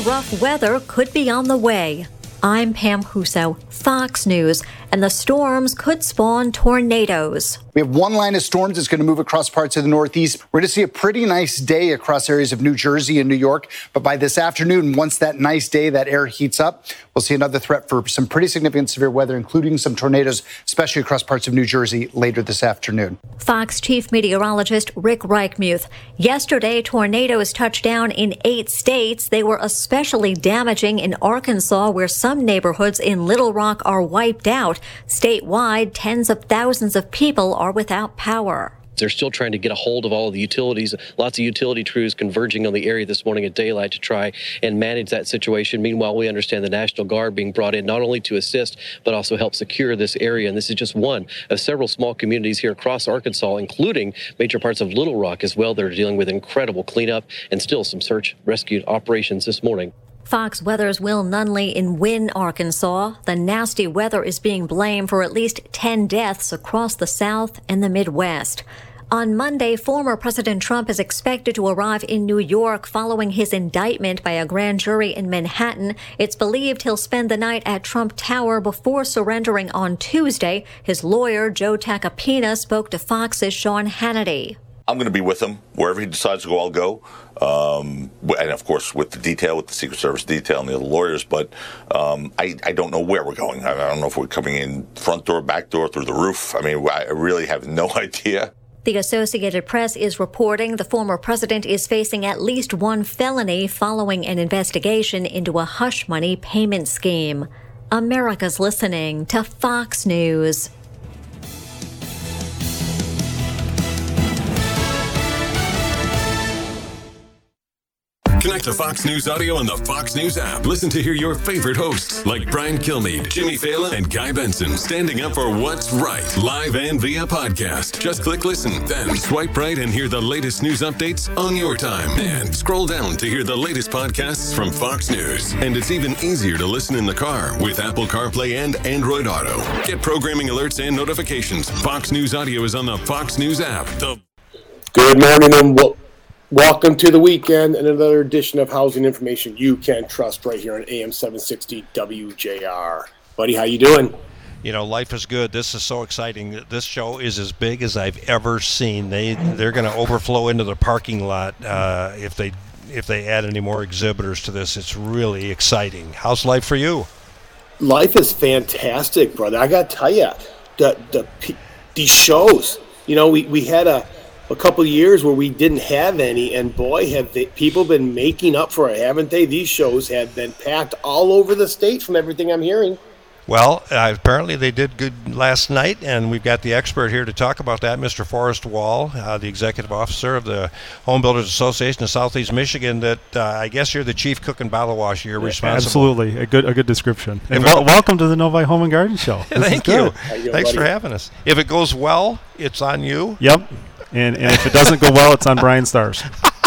rough weather could be on the way. I'm Pam Huso, Fox News, and the storms could spawn tornadoes. We have one line of storms that's going to move across parts of the Northeast. We're going to see a pretty nice day across areas of New Jersey and New York. But by this afternoon, once that nice day, that air heats up, we'll see another threat for some pretty significant severe weather, including some tornadoes, especially across parts of New Jersey later this afternoon. Fox Chief Meteorologist Rick Reichmuth. Yesterday, tornadoes touched down in 8 states. They were especially damaging in Arkansas, where some neighborhoods in Little Rock are wiped out. Statewide, tens of thousands of people are without power. They're still trying to get a hold of all of the utilities. Lots of utility crews converging on the area this morning at daylight to try and manage that situation. Meanwhile, we understand the National Guard being brought in not only to assist, but also help secure this area. And this is just one of several small communities here across Arkansas, including major parts of Little Rock as well. They're dealing with incredible cleanup and still some search rescue operations this morning. Fox Weather's Will Nunley in Wynne, Arkansas. The nasty weather is being blamed for at least 10 deaths across the South and the Midwest. On Monday, former President Trump is expected to arrive in New York following his indictment by a grand jury in Manhattan. It's believed he'll spend the night at Trump Tower before surrendering on Tuesday. His lawyer, Joe Tacopina, spoke to Fox's Sean Hannity. I'm going to be with him. Wherever he decides to go, I'll go. And, of course, with the Secret Service detail and the other lawyers. But I don't know where we're going. I don't know if we're coming in front door, back door, through the roof. I mean, I really have no idea. The Associated Press is reporting the former president is facing at least one felony following an investigation into a hush money payment scheme. America's listening to Fox News. Connect to Fox News Audio on the Fox News app. Listen to hear your favorite hosts like Brian Kilmeade, Jimmy Fallon, and Guy Benson standing up for what's right, live and via podcast. Just click listen, then swipe right and hear the latest news updates on your time. And scroll down to hear the latest podcasts from Fox News. And it's even easier to listen in the car with Apple CarPlay and Android Auto. Get programming alerts and notifications. Fox News Audio is on the Fox News app. Good morning and welcome to the weekend and another edition of Housing Information You Can Trust right here on AM 760 WJR. Buddy, how you doing? You know, life is good. This is so exciting. This show is as big as I've ever seen. They're going to overflow into the parking lot if they add any more exhibitors to this. It's really exciting. How's life for you? Life is fantastic, brother. I got to tell you, these shows, you know, we had a couple of years where we didn't have any, and boy, have people been making up for it, haven't they? These shows have been packed all over the state from everything I'm hearing. Well, apparently they did good last night, and we've got the expert here to talk about that, Mr. Forrest Wall, the executive officer of the Home Builders Association of Southeast Michigan, that I guess you're the chief cook and bottle washer. You're responsible. Absolutely. A good description. And welcome to the Novi Home and Garden Show. Thank you. Thanks for having us. If it goes well, it's on you. Yep. And if it doesn't go well, it's on Brian Stars.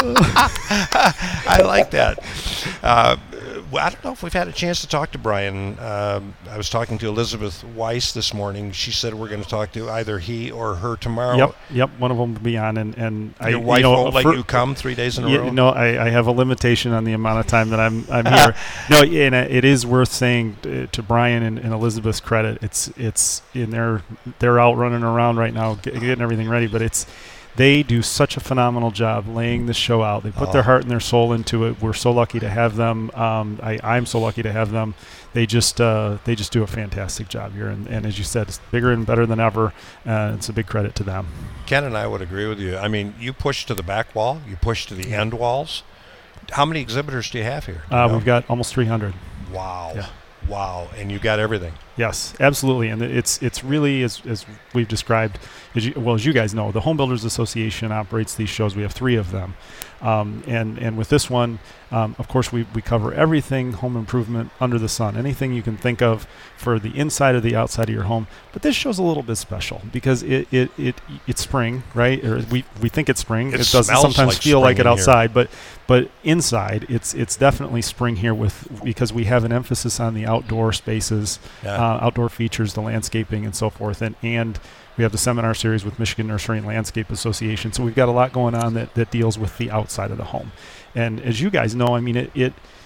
I like that. I don't know if we've had a chance to talk to Brian. I was talking to Elizabeth Weiss this morning. She said we're going to talk to either he or her tomorrow. Yep. One of them will be on. And your wife won't let you come 3 days in a row? No, I have a limitation on the amount of time that I'm here. No, and it is worth saying to Brian and Elizabeth's credit. It's in they're out running around right now getting everything ready, but they do such a phenomenal job laying this show out. They put their heart and their soul into it. We're so lucky to have them. I'm so lucky to have them. They just do a fantastic job here. And as you said, it's bigger and better than ever. It's a big credit to them. Ken and I would agree with you. I mean, you push to the back wall. You push to the end walls. How many exhibitors do you have here? We've got almost 300. Wow. Yeah. Wow. And you got everything. Yes, absolutely. And it's really, as we've described, as you guys know, the Home Builders Association operates these shows. We have 3 of them. And with this one, of course, we cover everything home improvement under the sun, anything you can think of for the inside or the outside of your home. But this show's a little bit special because it's spring, right? Or we think it's spring. It doesn't sometimes feel like it outside, but inside it's definitely spring here because we have an emphasis on the outdoor spaces, outdoor features, the landscaping and so forth, and we have the seminar series with Michigan Nursery and Landscape Association. So we've got a lot going on that deals with the outside of the home. And as you guys know, I mean,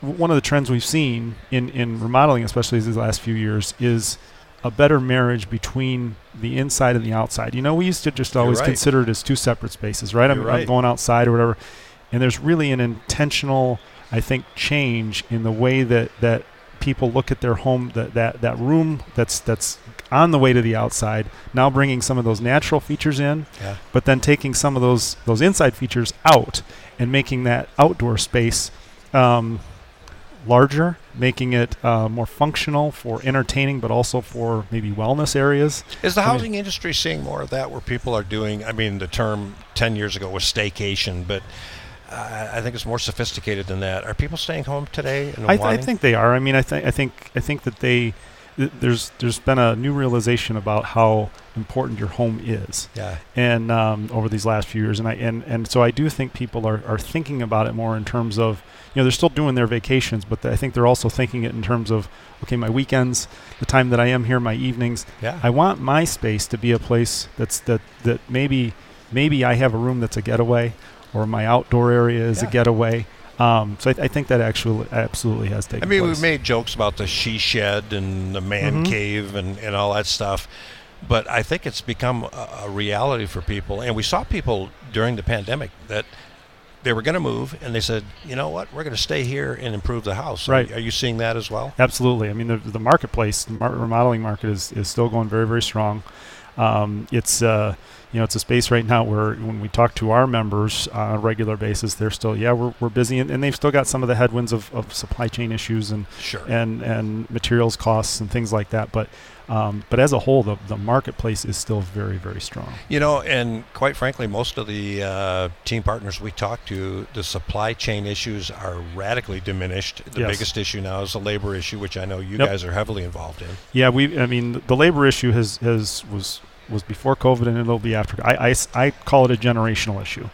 one of the trends we've seen in remodeling, especially these last few years, is a better marriage between the inside and the outside. We used to just always consider it as two separate spaces, right? I'm going outside or whatever, and there's really an intentional, I think, change in the way that people look at their home, that room that's on the way to the outside, now bringing some of those natural features in, but then taking some of those inside features out and making that outdoor space larger, making it more functional for entertaining, but also for maybe wellness areas. Is the housing industry seeing more of that, where people are doing, the term 10 years ago was staycation, but I think it's more sophisticated than that. Are people staying home today? I think they are. I think that there's been a new realization about how important your home is. Yeah. And over these last few years, and so I do think people are thinking about it more in terms of, they're still doing their vacations, but I think they're also thinking it in terms of, okay, my weekends, the time that I am here, my evenings. Yeah. I want my space to be a place that maybe I have a room that's a getaway, or my outdoor area is a getaway. So I think that actually absolutely has taken place. We've made jokes about the she shed and the man cave and all that stuff, but I think it's become a reality for people. And we saw people during the pandemic that they were going to move, and they said, you know what, we're going to stay here and improve the house. Right. Are you seeing that as well? Absolutely. The marketplace, remodeling market is still going very, very strong. It's a space right now where when we talk to our members on a regular basis, they're still, we're busy, and they've still got some of the headwinds of supply chain issues and and materials costs and things like that. But as a whole, the marketplace is still very, very strong. And quite frankly, most of the team partners we talk to, the supply chain issues are radically diminished. The biggest issue now is the labor issue, which I know you guys are heavily involved in. Yeah, the labor issue was before COVID, and it'll be after. I call it a generational issue.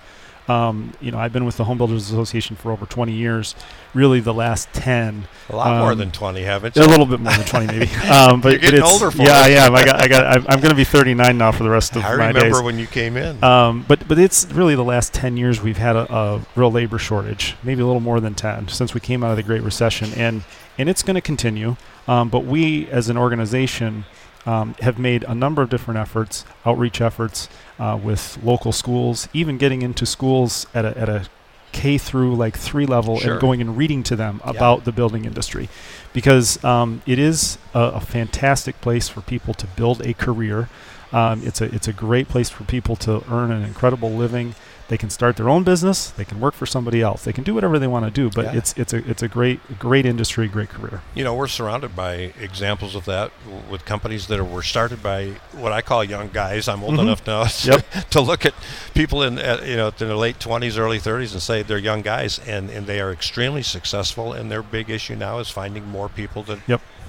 I've been with the Home Builders Association for over 20 years. Really, the last 10. A lot more than 20, haven't you? A little bit more than 20, maybe. But you're getting older for it. Yeah. I'm going to be 39 now for the rest of my days. I remember when you came in. But it's really the last 10 years we've had a real labor shortage, maybe a little more than 10, since we came out of the Great Recession, and it's going to continue. But we, as an organization, have made a number of different efforts, outreach efforts with local schools, even getting into schools at a K through 3 level and going and reading to them about the building industry, because it is a fantastic place for people to build a career. It's a great place for people to earn an incredible living. They can start their own business. They can work for somebody else. They can do whatever they want to do. But it's a great industry, great career. We're surrounded by examples of that with companies that were started by what I call young guys. I'm old enough now to look at people in their late 20s, early 30s, and say they're young guys, and they are extremely successful. And their big issue now is finding more people that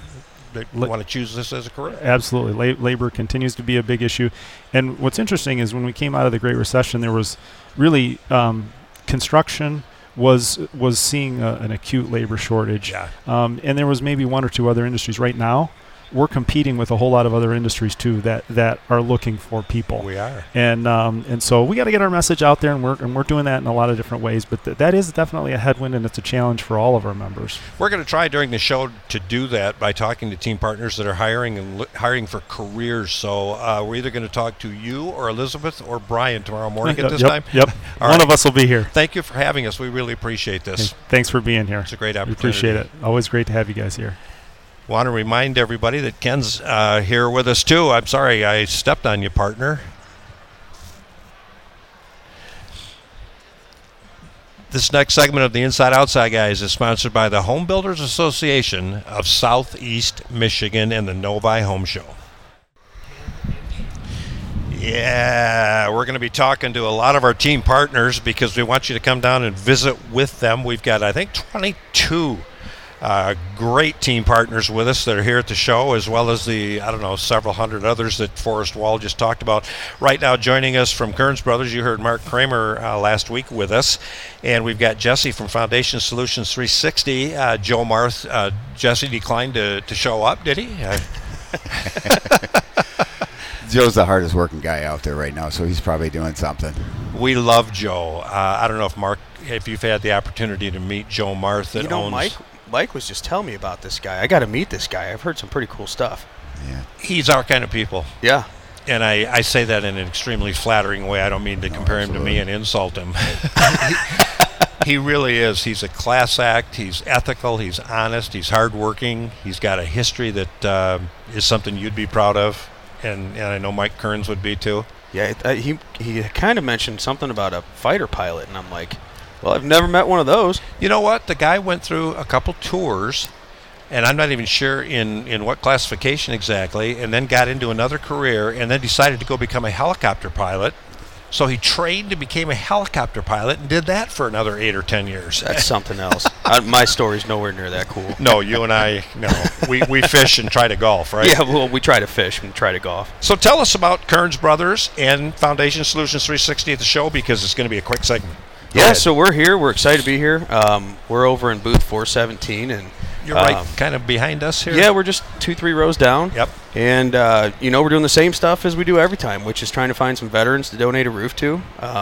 want to choose this as a career. Absolutely. Labor continues to be a big issue. And what's interesting is when we came out of the Great Recession, there was really construction was seeing an acute labor shortage. And there was maybe one or two other industries. Right now, we're competing with a whole lot of other industries too that are looking for people. We are, and so we got to get our message out there, and we're doing that in a lot of different ways. But that is definitely a headwind, and it's a challenge for all of our members. We're going to try during the show to do that by talking to team partners that are hiring for careers. So we're either going to talk to you or Elizabeth or Brian tomorrow morning at this time. Yep. One of us will be here. Thank you for having us. We really appreciate this. Hey, thanks for being here. It's a great opportunity. We appreciate it. Always great to have you guys here. Want to remind everybody that Ken's here with us too. I'm sorry I stepped on you, partner. This next segment of the Inside Outside Guys is sponsored by the Home Builders Association of Southeast Michigan and the Novi Home Show. Yeah, we're going to be talking to a lot of our team partners because we want you to come down and visit with them. We've got, I think, 22 great team partners with us that are here at the show, as well as the, several hundred others that Forrest Wall just talked about. Right now joining us from Kearns Brothers, you heard Mark Kramer last week with us. And we've got Jesse from Foundation Solutions 360. Joe Marth. Jesse declined to show up, did he? Joe's the hardest working guy out there right now, so he's probably doing something. We love Joe. I don't know if Mark if you've had the opportunity to meet Joe Marth that owns... Mike was just telling me about this guy. I got to meet this guy. I've heard some pretty cool stuff. Yeah. He's our kind of people. Yeah. And I say that in an extremely flattering way. I don't mean to compare him to me and insult him. He really is. He's a class act. He's ethical. He's honest. He's hardworking. He's got a history that is something you'd be proud of, and I know Mike Kearns would be too. Yeah, he kind of mentioned something about a fighter pilot, and I'm like, well, I've never met one of those. You know what? The guy went through a couple tours, and I'm not even sure in what classification exactly, and then got into another career, and then decided to go become a helicopter pilot. So he trained and became a helicopter pilot and did that for another 8 or 10 years. That's something else. My story's nowhere near that cool. No, you and I, no. We fish and try to golf, right? Yeah, well, we try to fish and try to golf. So tell us about Kearns Brothers and Foundation Solutions 360 at the show, because it's going to be a quick segment. Yeah, so we're here. We're excited to be here. We're over in booth 417. And you're right kind of behind us here? Yeah, we're just 2-3 rows down. Yep. And, we're doing the same stuff as we do every time, which is trying to find some veterans to donate a roof to.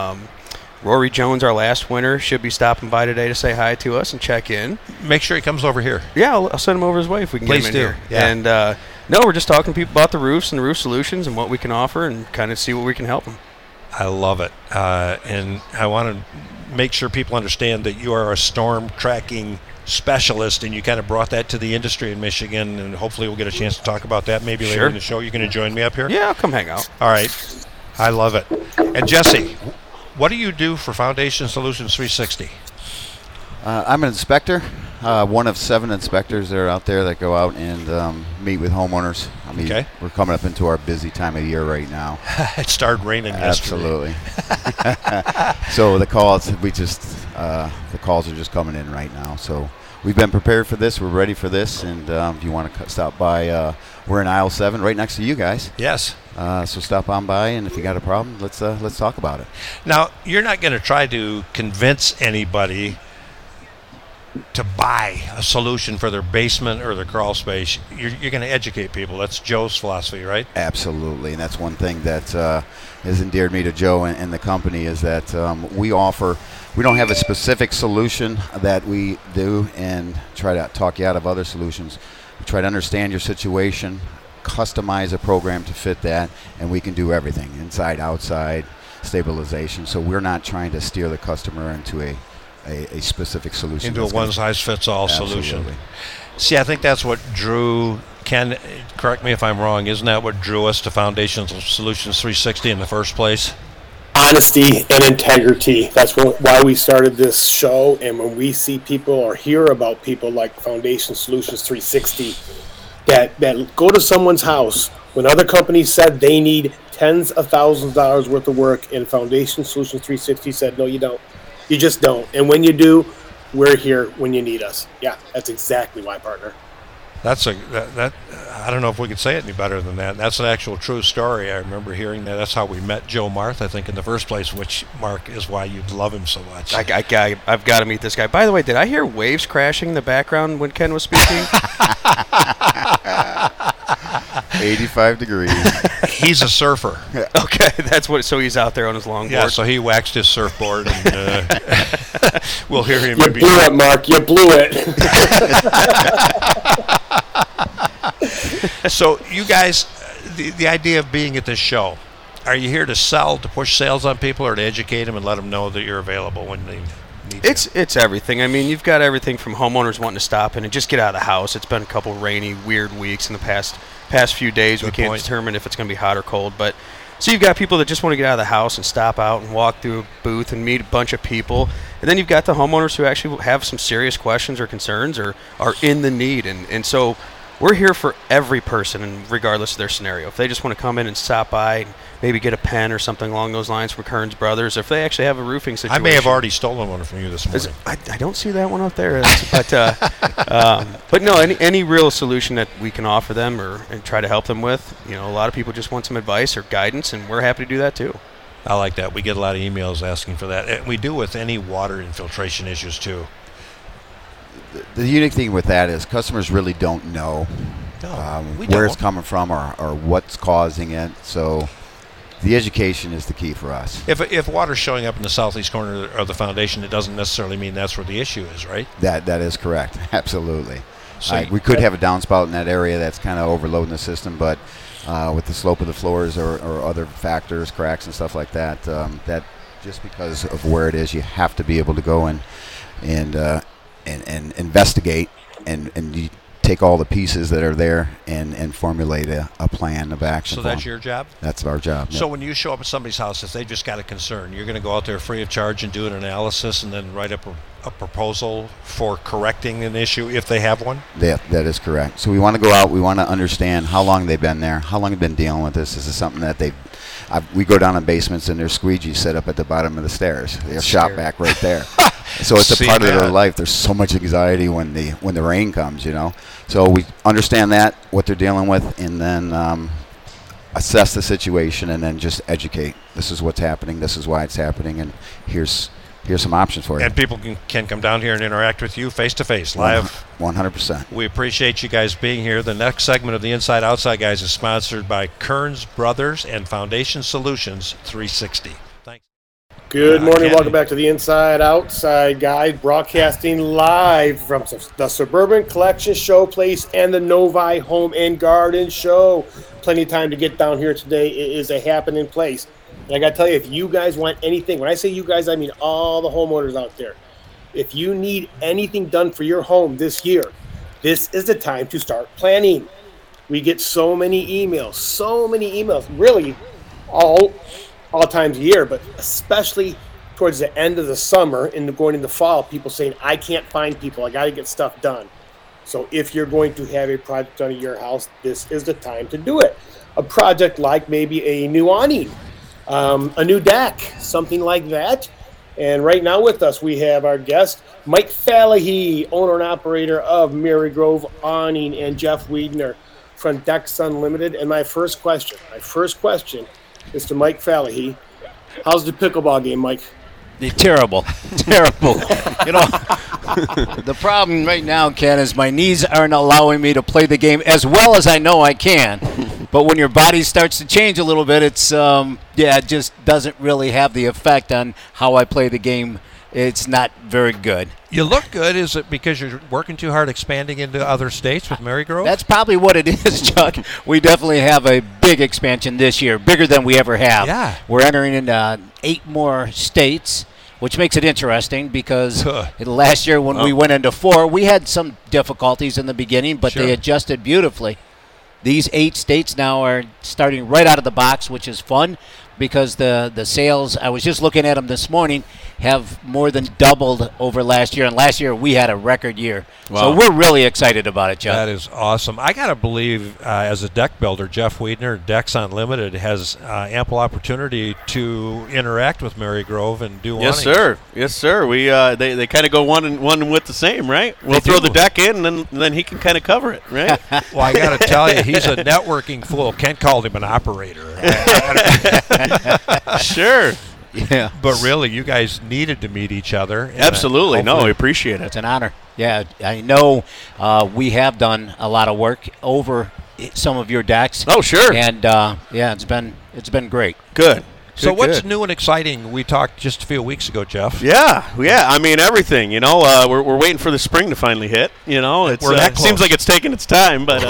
Rory Jones, our last winner, should be stopping by today to say hi to us and check in. Make sure he comes over here. Yeah, I'll send him over his way if we can get him in here. Yeah. And, we're just talking to people about the roofs and roof solutions and what we can offer and kind of see what we can help them. I love it. And I want to make sure people understand that you are a storm tracking specialist, and you kind of brought that to the industry in Michigan, and hopefully we'll get a chance to talk about that maybe later in the show. You're going to join me up here? Yeah, I'll come hang out. All right. I love it. And Jesse, what do you do for Foundation Solutions 360? I'm an inspector, one of 7 inspectors that are out there that go out and meet with homeowners. I mean, we're coming up into our busy time of year right now. It started raining yesterday. Absolutely. So the calls, the calls are just coming in right now. So we've been prepared for this. We're ready for this. And if you want to stop by, we're in aisle 7, right next to you guys. Yes. So stop on by, and if you got a problem, let's talk about it. Now, you're not going to try to convince anybody to buy a solution for their basement or their crawl space. You're going to educate people. That's Joe's philosophy, right? Absolutely, and that's one thing that has endeared me to Joe and the company is that we don't have a specific solution that we do and try to talk you out of other solutions. We try to understand your situation, customize a program to fit that, and we can do everything, inside, outside, stabilization. So we're not trying to steer the customer into a specific solution. Into a one-size-fits-all solution. See, I think that's what drew, Ken, correct me if I'm wrong, isn't that what drew us to Foundation Solutions 360 in the first place? Honesty and integrity. That's why we started this show, and when we see people or hear about people like Foundation Solutions 360 that go to someone's house when other companies said they need tens of thousands of dollars worth of work, and Foundation Solutions 360 said, no, you don't. You just don't. And when you do, we're here when you need us. Yeah, that's exactly why, partner. That I don't know if we could say it any better than that. That's an actual true story. I remember hearing that. That's how we met Joe Marth, I think, in the first place, which, Mark, is why you love him so much. I've got to meet this guy. By the way, did I hear waves crashing in the background when Ken was speaking? 85 degrees. He's a surfer. Okay, that's what. So he's out there on his longboard. Yeah, so he waxed his surfboard, and we'll hear him. You blew it, Mark. You blew it. So you guys, the idea of being at this show, are you here to sell, to push sales on people, or to educate them and let them know that you're available when they need you? It's everything. I mean, you've got everything from homeowners wanting to stop in and just get out of the house. It's been a couple rainy, weird weeks in the past few days. We can't determine if it's going to be hot or cold, but so you've got people that just want to get out of the house and stop out and walk through a booth and meet a bunch of people. And then you've got the homeowners who actually have some serious questions or concerns or are in the need. And so we're here for every person, and regardless of their scenario. If they just want to come in and stop by and maybe get a pen or something along those lines from Kearns Brothers, if they actually have a roofing situation. I may have already stolen one from you this morning. I don't see that one up there. But no, any real solution that we can offer them and try to help them with, a lot of people just want some advice or guidance, and we're happy to do that too. I like that. We get a lot of emails asking for that. And we do with any water infiltration issues too. The unique thing with that is customers really don't know where it's coming from or what's causing it. So the education is the key for us. If water's showing up in the southeast corner of the foundation, it doesn't necessarily mean that's where the issue is, right? That is correct. Absolutely. So we could have a downspout in that area that's kind of overloading the system, but with the slope of the floors or other factors, cracks and stuff like that, that just because of where it is, you have to be able to go and investigate and you take all the pieces that are there and formulate a plan of action. So that's your job? That's our job. So yep. when you show up at somebody's house, if they've just got a concern, you're going to go out there free of charge and do an analysis and then write up a proposal for correcting an issue if they have one? That is correct. So we want to go out, we want to understand how long they've been there, how long they've been dealing with this. This is something that we go down in basements and there's squeegees set up at the bottom of the stairs. They have shop back right there. So it's a part of their life. There's so much anxiety when the rain comes, So we understand that, what they're dealing with, and then assess the situation and then just educate. This is what's happening. This is why it's happening, and here's some options for you. And people can come down here and interact with you face-to-face, live. 100%. We appreciate you guys being here. The next segment of the Inside Outside Guys is sponsored by Kearns Brothers and Foundation Solutions 360. Thanks. Good morning. Welcome back to the Inside Outside Guys, broadcasting live from the Suburban Collection Showplace and the Novi Home and Garden Show. Plenty of time to get down here today. It is a happening place. And I got to tell you, if you guys want anything, when I say you guys, I mean all the homeowners out there. If you need anything done for your home this year, this is the time to start planning. We get so many emails, really all times a year, but especially towards the end of the summer and going into fall, people saying, I can't find people. I got to get stuff done. So if you're going to have a project done at your house, this is the time to do it. A project like maybe a new awning, a new deck, something like that. And right now with us, we have our guest, Mike Fallahy, owner and operator of Marygrove Awning, and Jeff Wiedner from Decks Unlimited. And my first question is to Mike Fallahy. How's the pickleball game, Mike? Terrible. The problem right now, Ken, is my knees aren't allowing me to play the game as well as I know I can. But when your body starts to change a little bit, it's it just doesn't really have the effect on how I play the game. It's not very good. You look good. Is it because you're working too hard expanding into other states with Marygrove? That's probably what it is, Chuck. We definitely have a big expansion this year, bigger than we ever have. Yeah. We're entering into 8 more states, which makes it interesting because last year when we went into 4, we had some difficulties in the beginning, but they adjusted beautifully. These 8 states now are starting right out of the box, which is fun because the sales, I was just looking at them this morning, have more than doubled over last year. And last year we had a record year. Wow. So we're really excited about it, Chuck. That is awesome. I got to believe as a deck builder, Jeff Wiedner, Decks Unlimited, has ample opportunity to interact with Marygrove and do Yes, sir. Yes, sir. We they kind of go one with the same, right? We'll throw the deck in, and then he can kind of cover it, right? Well, I got to tell you, he's a networking fool. Kent called him an operator. Sure. Yeah. But really, you guys needed to meet each other. Absolutely. No, we appreciate it. It's an honor. Yeah, I know we have done a lot of work over some of your decks. Oh, sure. And it's been great. Good. So what's new and exciting? We talked just a few weeks ago, Jeff. Yeah. I mean, everything. We're waiting for the spring to finally hit. It seems like it's taking its time, but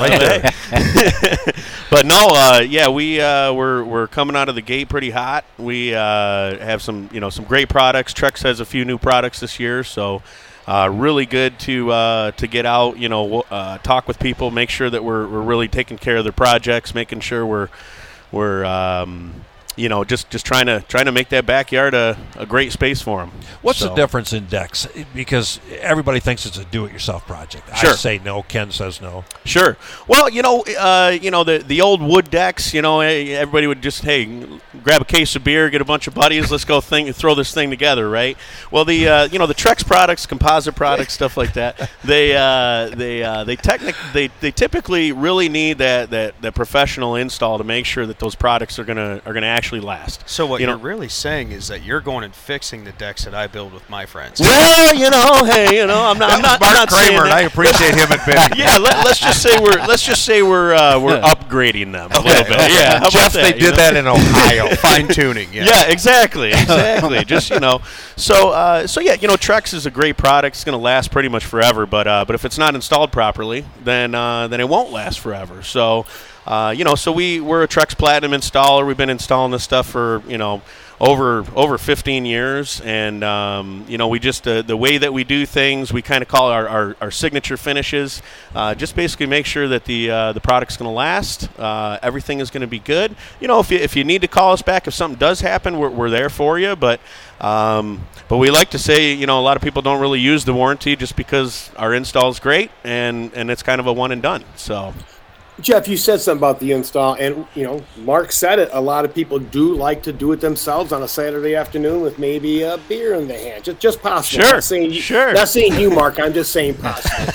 but no. We're coming out of the gate pretty hot. We have some great products. Trex has a few new products this year, so really good to get out. Talk with people, make sure that we're really taking care of their projects, making sure we're just trying to make that backyard a great space for them. What's the difference in decks? Because everybody thinks it's a do-it-yourself project. Sure. I say no. Ken says no. Sure. Well, the old wood decks. Everybody would just grab a case of beer, get a bunch of buddies, let's go throw this thing together, right? Well, the Trex products, composite products, stuff like that. They typically really need that professional install to make sure that those products are gonna actually last. So what you're really saying is that you're going and fixing the decks that I build with my friends. Well, hey, I'm not saying that. I appreciate him admitting. Yeah, let's just say we're upgrading them a little bit. Yeah, how Jeff, about that, they did that in Ohio. Fine tuning. Yeah, exactly. Just so yeah, Trex is a great product. It's going to last pretty much forever. But if it's not installed properly, then it won't last forever. So so we're a Trex Platinum installer. We've been installing this stuff for over 15 years, and we just the way that we do things, we kind of call our signature finishes. Just basically make sure that the product's going to last. Everything is going to be good. If you need to call us back if something does happen, we're there for you. But we like to say, a lot of people don't really use the warranty just because our install is great and it's kind of a one and done. So. Jeff, you said something about the install, and Mark said it. A lot of people do like to do it themselves on a Saturday afternoon with maybe a beer in the hand, just possible. Sure. Not saying you, Mark. I'm just saying possible.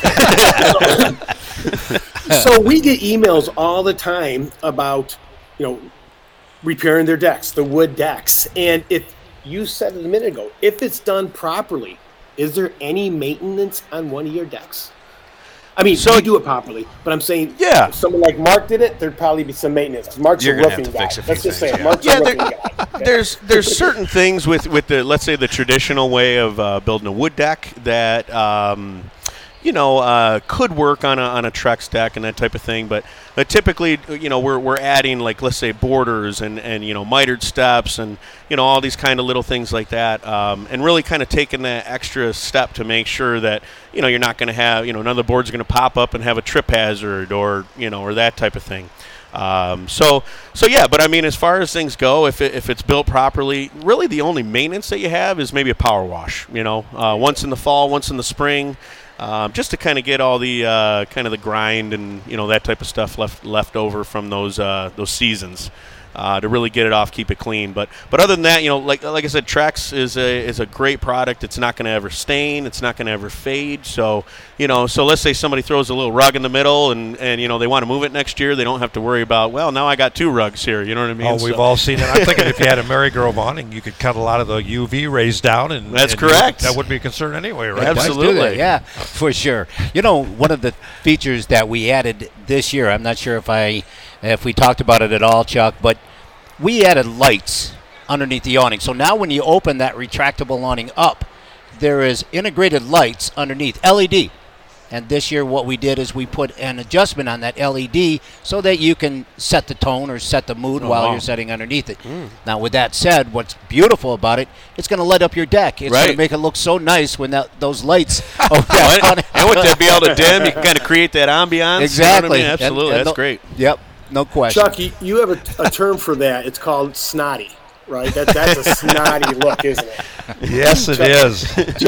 So we get emails all the time about repairing their decks, the wood decks, and if you said it a minute ago, if it's done properly, is there any maintenance on one of your decks? I mean, you do it properly, but I'm saying, if someone like Mark did it, there'd probably be some maintenance. Mark's a roofing guy. Let's just say it. Mark's a roofing guy. Okay? There's certain things with the, let's say, the traditional way of building a wood deck that could work on a Trex deck and that type of thing. But typically, we're adding, like, let's say, borders and mitered steps and all these kind of little things like that, and really kind of taking that extra step to make sure that you're not going to have none of the boards are going to pop up and have a trip hazard or that type of thing. But I mean, as far as things go, if it's built properly, really the only maintenance that you have is maybe a power wash. Once in the fall, once in the spring. Just to kind of get all the kind of the grind and that type of stuff left over from those seasons, to really get it off, keep it clean. But other than that, like I said, Trex is a great product. It's not going to ever stain. It's not going to ever fade. So so let's say somebody throws a little rug in the middle and they want to move it next year. They don't have to worry about, well, now I got two rugs here. You know what I mean? Oh, we've all seen it. I'm thinking if you had a Mary Grove awning, you could cut a lot of the UV rays down, and that's correct. That wouldn't be a concern anyway, right? Absolutely, yeah, for sure. One of the features that we added this year, I'm not sure if we talked about it at all, Chuck, but we added lights underneath the awning. So now when you open that retractable awning up, there is integrated lights underneath, LED. And this year what we did is we put an adjustment on that LED so that you can set the tone or set the mood while you're setting underneath it. Now, with that said, what's beautiful about it, it's going to light up your deck. It's going to make it look so nice when those lights and with that be able to dim, you can kind of create that ambiance. Exactly. Absolutely. That's great. Yep. No question. Chuck, you have a term for that. It's called snotty, right? That's a snotty look, isn't it? Yes, it is.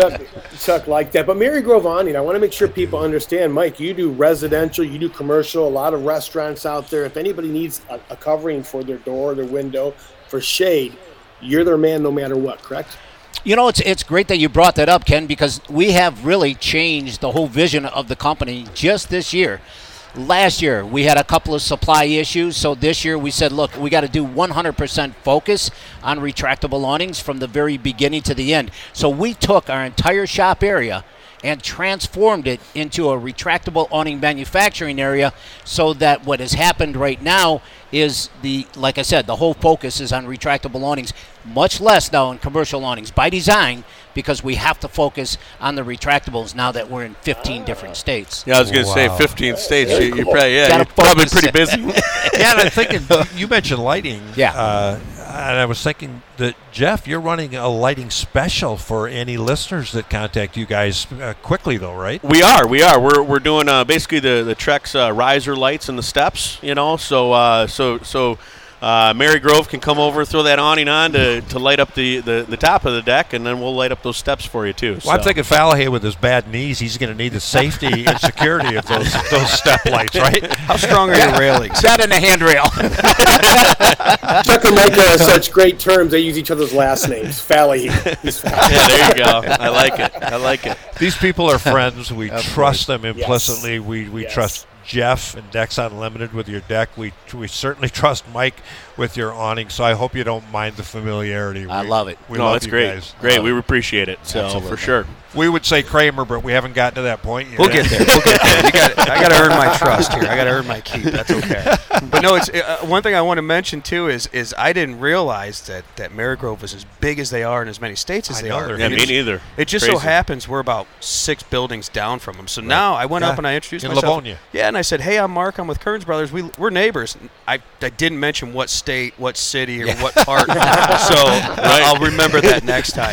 Chuck like that. But Mary Grove Awning, I want to make sure people understand, Mike, you do residential, you do commercial, a lot of restaurants out there. If anybody needs a covering for their door, their window, for shade, you're their man no matter what, correct? It's great that you brought that up, Ken, because we have really changed the whole vision of the company just this year. Last year, we had a couple of supply issues, so this year we said, look, we got to do 100% focus on retractable awnings from the very beginning to the end. So we took our entire shop area and transformed it into a retractable awning manufacturing area so that what has happened right now is like I said, the whole focus is on retractable awnings, much less now on commercial awnings by design, because we have to focus on the retractables now that we're in 15 different states. Yeah, I was going to say 15 states. You're probably pretty busy. Yeah, and I'm thinking, you mentioned lighting. Yeah. And I was thinking that, Jeff, you're running a lighting special for any listeners that contact you guys quickly, though, right? We are. We're doing basically the Trex riser lights in the steps, So Mary Grove can come over, throw that awning on to light up the top of the deck, and then we'll light up those steps for you too. Well, I'm thinking Fallahay with his bad knees, he's going to need the safety and security of those step lights, right? How strong are your railings? That and the handrail. Chuck and Mike have such great terms. They use each other's last names. Fallahay. Yeah, there you go. I like it. These people are friends. We trust them implicitly. We trust Jeff and Decks Unlimited with your deck. We certainly trust Mike with your awning, so I hope you don't mind the familiarity. I love it. We love that's you great. guys. Great. We appreciate it. So, Absolutely. for sure. We would say Kramer, but we haven't gotten to that point yet. We'll get there. I got to earn my trust here. I got to earn my keep. That's okay. But no, it's one thing I want to mention too is I didn't realize that Marygrove is as big as they are in as many states as they are. Yeah, me neither. It just so happens we're about 6 buildings down from them. So now I went up and I introduced myself. Livonia. Yeah, and I said, "Hey, I'm Mark. I'm with Kearns Brothers. We're neighbors." I didn't mention what state, what city, or what part. So I'll remember that next time.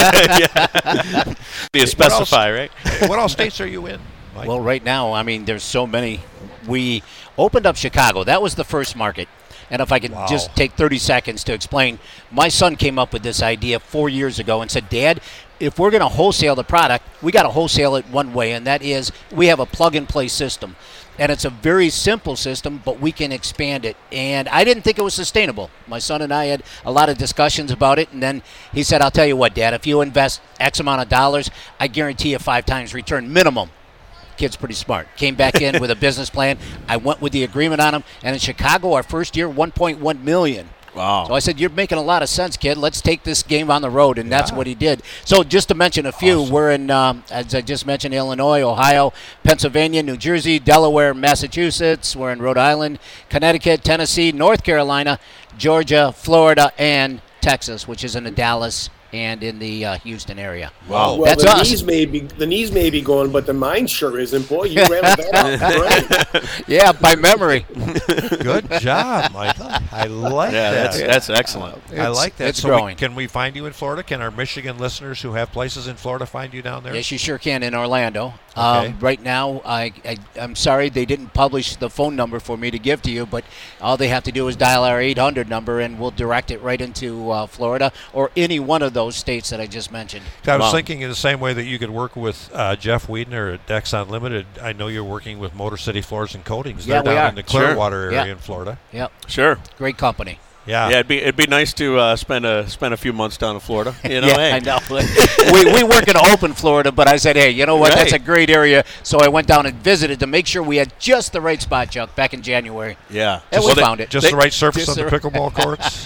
Be a specify, right? What all states are you in, Mike? Well, right now, I mean, there's so many. We opened up Chicago. That was the first market. And if I could just take 30 seconds to explain, my son came up with this idea 4 years ago and said, Dad, if we're going to wholesale the product, we got to wholesale it one way, and that is we have a plug-and-play system. And it's a very simple system, but we can expand it. And I didn't think it was sustainable. My son and I had a lot of discussions about it, and then he said, I'll tell you what, Dad, if you invest X amount of dollars, I guarantee you 5 times return minimum. Kid's pretty smart. Came back in with a business plan. I went with the agreement on him. And in Chicago, our first year, $1.1 million. Wow. So I said, you're making a lot of sense, kid. Let's take this game on the road. And that's what he did. So just to mention a few, we're in, as I just mentioned, Illinois, Ohio, Pennsylvania, New Jersey, Delaware, Massachusetts. We're in Rhode Island, Connecticut, Tennessee, North Carolina, Georgia, Florida, and Texas, which is in the Dallas and in the Houston area. Wow. Well, that's us. The knees may be going, but the mind sure isn't. Boy, you ran with that out. Yeah, by memory. Good job, Michael. I like that. That's excellent. I like that. It's growing. Can we find you in Florida? Can our Michigan listeners who have places in Florida find you down there? Yes, you sure can, in Orlando. Okay. Right now, I'm sorry they didn't publish the phone number for me to give to you, but all they have to do is dial our 800 number, and we'll direct it right into Florida or any one of those states that I just mentioned. I was thinking in the same way that you could work with Jeff Wiedner at Decks Unlimited. I know you're working with Motor City Floors and Coatings. They're down in the Clearwater area in Florida. Yep. Sure. Great company. Yeah. Yeah, it'd be nice to spend a few months down in Florida. You know, I know. we weren't going to open Florida, but I said, hey, you know what? That's a great area. So I went down and visited to make sure we had just the right spot, Chuck, back in January. Yeah. And we found it. Just the right surface on the pickleball courts.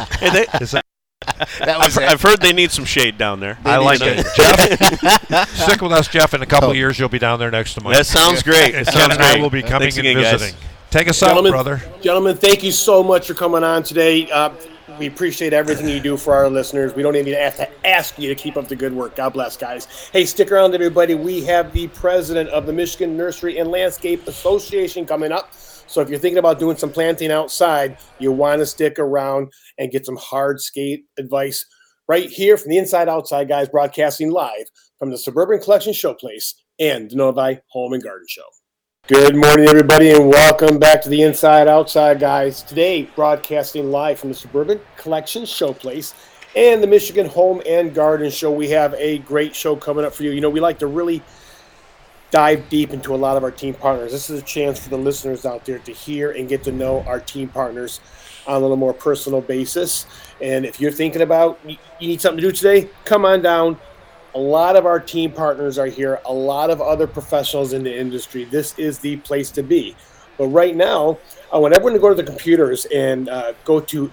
I've heard they need some shade down there. I like it. Jeff, stick with us, Jeff. In a couple of years, you'll be down there next to Mike. That sounds great. Ken and I will be coming and visiting. Take us out, brother. Gentlemen, thank you so much for coming on today. We appreciate everything you do for our listeners. We don't even have to ask you to keep up the good work. God bless, guys. Hey, stick around, everybody. We have the president of the Michigan Nursery and Landscape Association coming up. So if you're thinking about doing some planting outside, you want to stick around and get some hardscape advice right here from the Inside Outside guys, broadcasting live from the Suburban Collection Showplace and the Novi Home and Garden Show. Good morning, everybody, and welcome back to the Inside Outside guys. Today, broadcasting live from the Suburban Collection Showplace and the Michigan Home and Garden Show. We have a great show coming up for you. You know, we like to really dive deep into a lot of our team partners. This is a chance for the listeners out there to hear and get to know our team partners on a little more personal basis. And if you're thinking about you need something to do today, come on down. A lot of our team partners are here, a lot of other professionals in the industry. This is the place to be. But right now, I want everyone to go to the computers and go to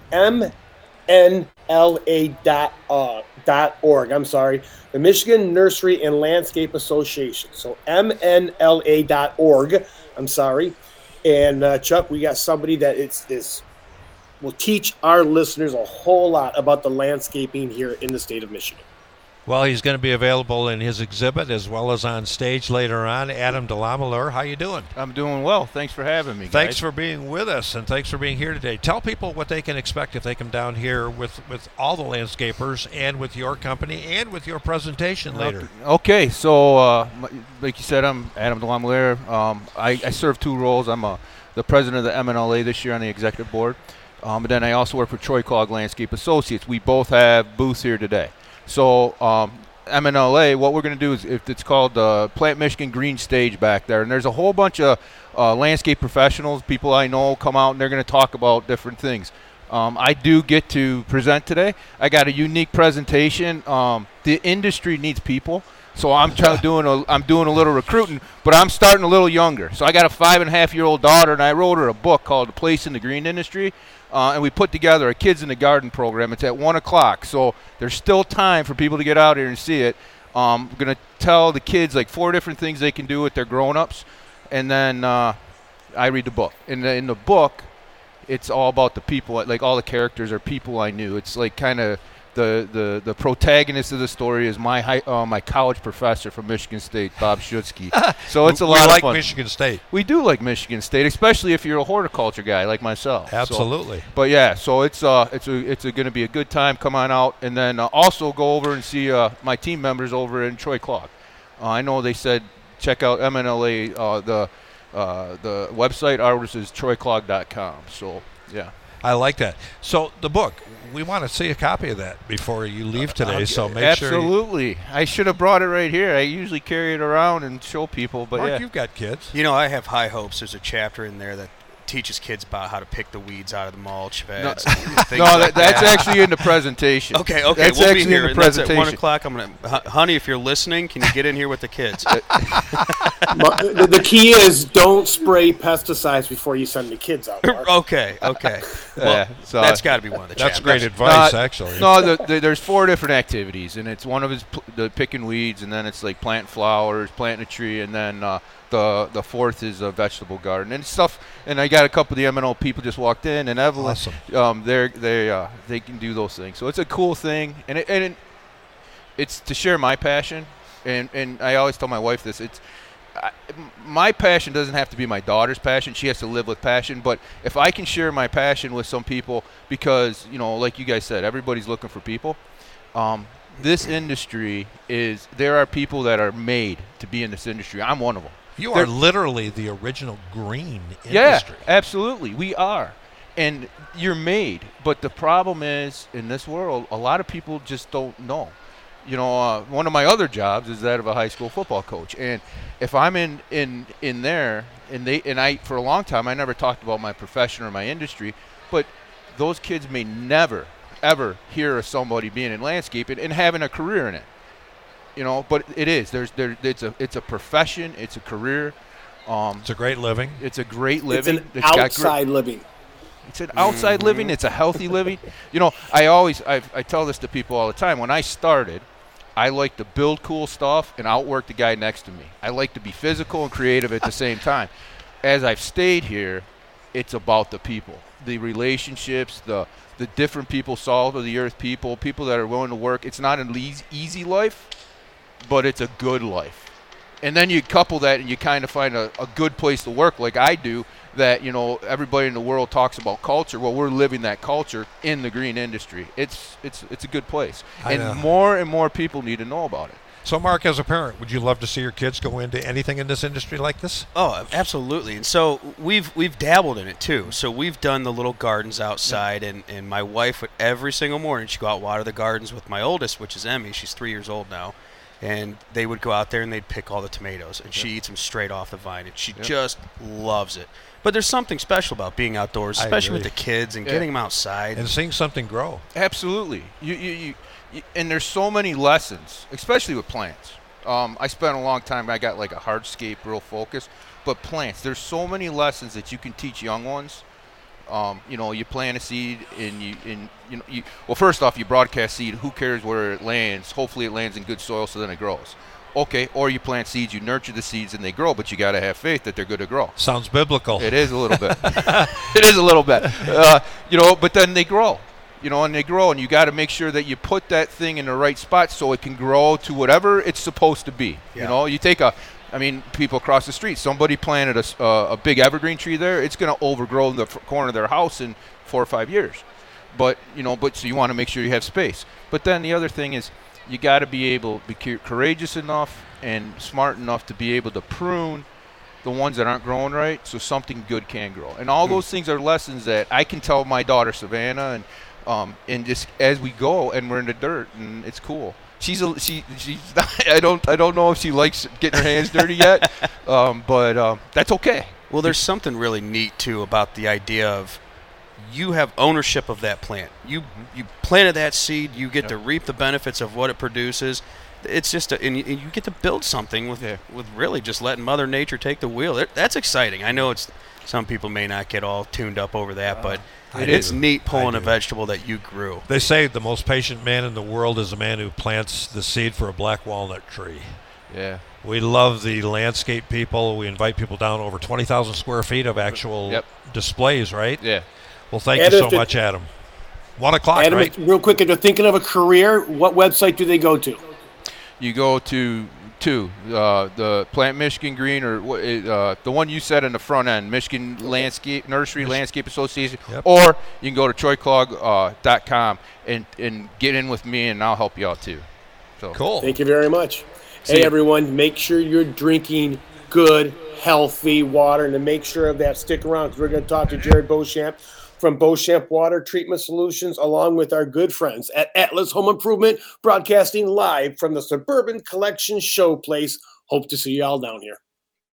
MNLA.org. The Michigan Nursery and Landscape Association. So MNLA.org. And Chuck, we got somebody that will teach our listeners a whole lot about the landscaping here in the state of Michigan. Well, he's going to be available in his exhibit as well as on stage later on. Adam DeLamalure, how you doing? I'm doing well. Thanks for having me, guys. Thanks for being with us, and thanks for being here today. Tell people what they can expect if they come down here with all the landscapers and with your company and with your presentation later. Okay, so like you said, I'm Adam DeLamalure. I serve 2 roles. I'm the president of the MNLA this year on the executive board. And then I also work for Troy Cog Landscape Associates. We both have booths here today. So MNLA, what we're going to do is, if it's called Plant Michigan Green Stage back there, and there's a whole bunch of landscape professionals, people I know, come out and they're going to talk about different things. I do get to present today. I got a unique presentation. The industry needs people, So I'm doing a little recruiting, but I'm starting a little younger. So I got a 5.5-year-old daughter, and I wrote her a book called "The Place in the Green Industry," and we put together a Kids in the Garden program. It's at 1 o'clock, so there's still time for people to get out here and see it. I'm gonna tell the kids like 4 different things they can do with their grown-ups, and then I read the book. In the book, it's all about the people. Like all the characters are people I knew. It's like kind of the protagonist of the story is my college professor from Michigan State, Bob Schutzke. So it's a lot of fun. We like Michigan State. We do like Michigan State, especially if you're a horticulture guy like myself. Absolutely. So, but yeah, so it's going to be a good time. Come on out, and then also go over and see my team members over in Troy Clog. I know they said check out MNLA. The website ours is troyclog.com. So yeah. I like that. So the book, we want to see a copy of that before you leave today. So make sure. Absolutely. I should have brought it right here. I usually carry it around and show people. But Mark, yeah. you've got kids. You know, I have high hopes. There's a chapter in there that teaches kids about how to pick the weeds out of the mulch beds. That's actually in the presentation. Okay, that's we'll actually be here. in the presentation. That's at 1 o'clock. I'm gonna, honey, if you're listening, can you get in here with the kids? The key is don't spray pesticides before you send the kids out. Mark. Okay. Well, that's got to be one of the chapters. That's great advice, actually. No, there's 4 different activities, and it's one of the picking weeds, and then it's like planting flowers, planting a tree, and then the fourth is a vegetable garden and stuff. And I got a couple of the MNO people just walked in, and Evelyn, awesome. They can do those things. So it's a cool thing, and it's to share my passion. And I always tell my wife this. My passion doesn't have to be my daughter's passion. She has to live with passion. But if I can share my passion with some people, because, like you guys said, everybody's looking for people. This industry there are people that are made to be in this industry. I'm one of them. You are literally the original green industry. Yeah, absolutely. We are. And you're made. But the problem is, in this world, a lot of people just don't know. One of my other jobs is that of a high school football coach. And if I'm in there, and I for a long time, I never talked about my profession or my industry, but those kids may never, ever hear of somebody being in landscaping and having a career in it. But it is. It's a profession. It's a career. It's a great living. It's a great living. It's an outside living. It's an outside living. It's a healthy living. I tell this to people all the time. When I started, I like to build cool stuff and outwork the guy next to me. I like to be physical and creative at the same time. As I've stayed here, it's about the people, the relationships, the different people, salt of the earth people that are willing to work. It's not an easy life, but it's a good life. And then you couple that and you kind of find a good place to work like I do, that everybody in the world talks about culture. Well, we're living that culture in the green industry. It's a good place. And more people need to know about it. So, Mark, as a parent, would you love to see your kids go into anything in this industry like this? Oh, absolutely. And so we've dabbled in it too. So we've done the little gardens outside, and my wife would every single morning she'd go out water the gardens with my oldest, which is Emmy. She's 3 years old now. And they would go out there and they'd pick all the tomatoes, and she eats them straight off the vine, and she just loves it. But there's something special about being outdoors, especially with the kids and getting them outside and seeing something grow. Absolutely. You and there's so many lessons, especially with plants. I spent a long time. I got like a hardscape, real focus. But plants, there's so many lessons that you can teach young ones. You plant a seed, and well, first off, you broadcast seed. Who cares where it lands? Hopefully, it lands in good soil, so then it grows. Okay, or you plant seeds, you nurture the seeds, and they grow, but you got to have faith that they're going to grow. Sounds biblical. It is a little bit. It is a little bit. But then they grow. And they grow, and you got to make sure that you put that thing in the right spot so it can grow to whatever it's supposed to be. Yeah. You take people across the street, somebody planted a big evergreen tree there, it's going to overgrow in the corner of their house in 4 or 5 years. But so you want to make sure you have space. But then the other thing is, you got to be courageous enough and smart enough to be able to prune the ones that aren't growing right, so something good can grow. And all those things are lessons that I can tell my daughter Savannah, and just as we go, and we're in the dirt, and it's cool. She's I don't know if she likes getting her hands dirty yet, but that's okay. Well, there's something really neat too about the idea of you have ownership of that plant. You planted that seed, you get to reap the benefits of what it produces, it's just and you get to build something with really just letting Mother Nature take the wheel. That's exciting. I know some people may not get all tuned up over that, but it's neat pulling a vegetable that you grew. They say the most patient man in the world is a man who plants the seed for a black walnut tree. Yeah. We love the landscape people. We invite people down over 20,000 square feet of actual displays, right? Yeah. Well, thank you so much, Adam. 1 o'clock, Adam, right? real quick, if they're thinking of a career, what website do they go to? You go to the Plant Michigan Green, or the one you said in the front end, Michigan Landscape Nursery Landscape Association, or you can go to troyclog.com and get in with me, and I'll help you out too. So cool. Thank you very much. Hey, everyone, make sure you're drinking good, healthy water, and to make sure of that, stick around because we're going to talk to Jared Beauchamp from Beauchamp Water Treatment Solutions, along with our good friends at Atlas Home Improvement, broadcasting live from the Suburban Collection Showplace. Hope to see you all down here.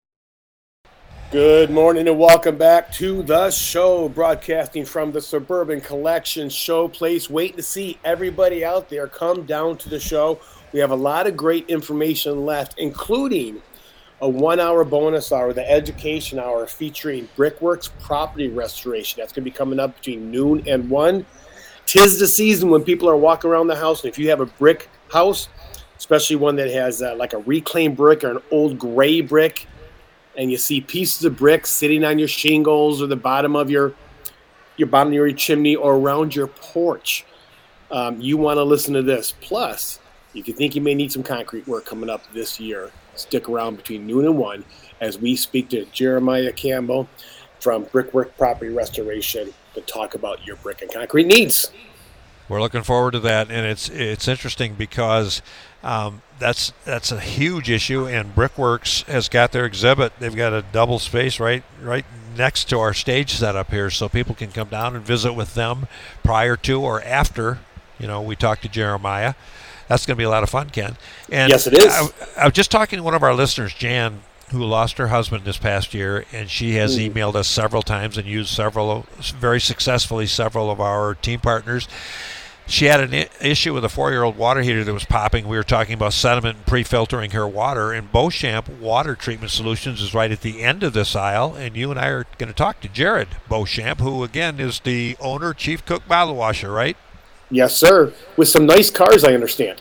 Good morning and welcome back to the show, broadcasting from the Suburban Collection Showplace. Waiting to see everybody out there come down to the show. We have a lot of great information left, including a 1-hour bonus hour, the education hour, featuring Brickworks Property Restoration. That's going to be coming up between noon and 1. 'Tis the season when people are walking around the house, and if you have a brick house, especially one that has like a reclaimed brick or an old gray brick, and you see pieces of brick sitting on your shingles or the bottom of your chimney or around your porch, you want to listen to this. Plus, if you think you may need some concrete work coming up this year, stick around between noon and 1 as we speak to Jeremiah Campbell from Brickwork Property Restoration to talk about your brick and concrete needs. We're looking forward to that, and it's interesting because that's a huge issue, and Brickworks has got their exhibit. They've got a double space right next to our stage setup here, so people can come down and visit with them prior to or after, we talk to Jeremiah. That's going to be a lot of fun, Ken. And yes, it is. I was just talking to one of our listeners, Jan, who lost her husband this past year, and she has emailed us several times and used very successfully several of our team partners. She had an issue with a 4-year-old water heater that was popping. We were talking about sediment and pre-filtering her water, and Beauchamp Water Treatment Solutions is right at the end of this aisle, and you and I are going to talk to Jared Beauchamp, who, again, is the owner, chief cook, bottle washer, right? Yes, sir. With some nice cars, I understand.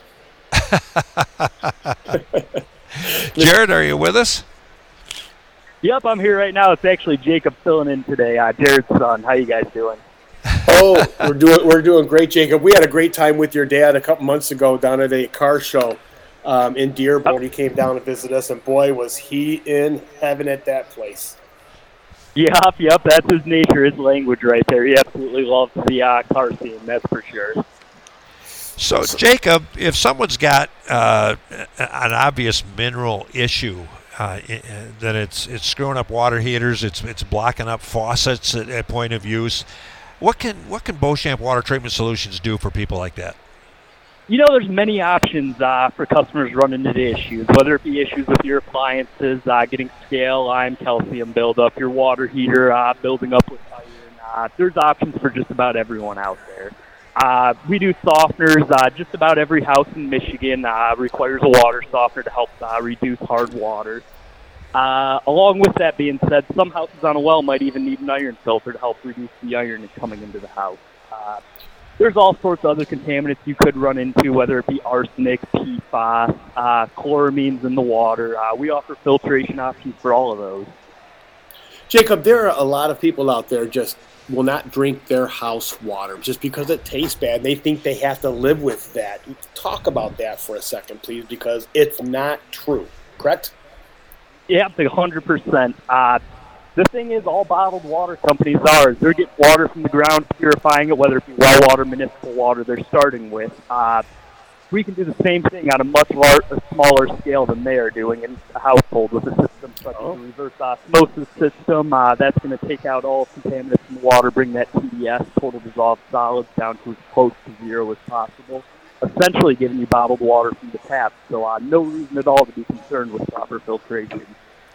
Jared, are you with us? Yep, I'm here right now. It's actually Jacob filling in today. Jared's son. How you guys doing? Oh, we're doing great, Jacob. We had a great time with your dad a couple months ago down at a car show in Dearborn. He came down to visit us, and boy, was he in heaven at that place. Yep, that's his nature, his language right there. He absolutely loves the car scene, that's for sure. So, Jacob, if someone's got an obvious mineral issue, then it's screwing up water heaters, it's blocking up faucets at point of use, what can Beauchamp Water Treatment Solutions do for people like that? There's many options for customers running into issues, whether it be issues with your appliances, getting scale, lime, calcium buildup, your water heater building up with iron. There's options for just about everyone out there. We do softeners. Just about every house in Michigan requires a water softener to help reduce hard water. Along with that being said, some houses on a well might even need an iron filter to help reduce the iron coming into the house. There's all sorts of other contaminants you could run into, whether it be arsenic, PFAS, chloramines in the water. We offer filtration options for all of those. Jacob, there are a lot of people out there just will not drink their house water just because it tastes bad. They think they have to live with that. Talk about that for a second, please, because it's not true. Correct? Yeah, 100%. The thing is, all bottled water companies are. They're getting water from the ground, purifying it, whether it be well water, municipal water they're starting with. We can do the same thing on a smaller scale than they are doing in a household with a system such as a reverse osmosis system. That's going to take out all contaminants in the water, bring that TDS, total dissolved solids, down to as close to zero as possible, essentially giving you bottled water from the tap. So no reason at all to be concerned with proper filtration.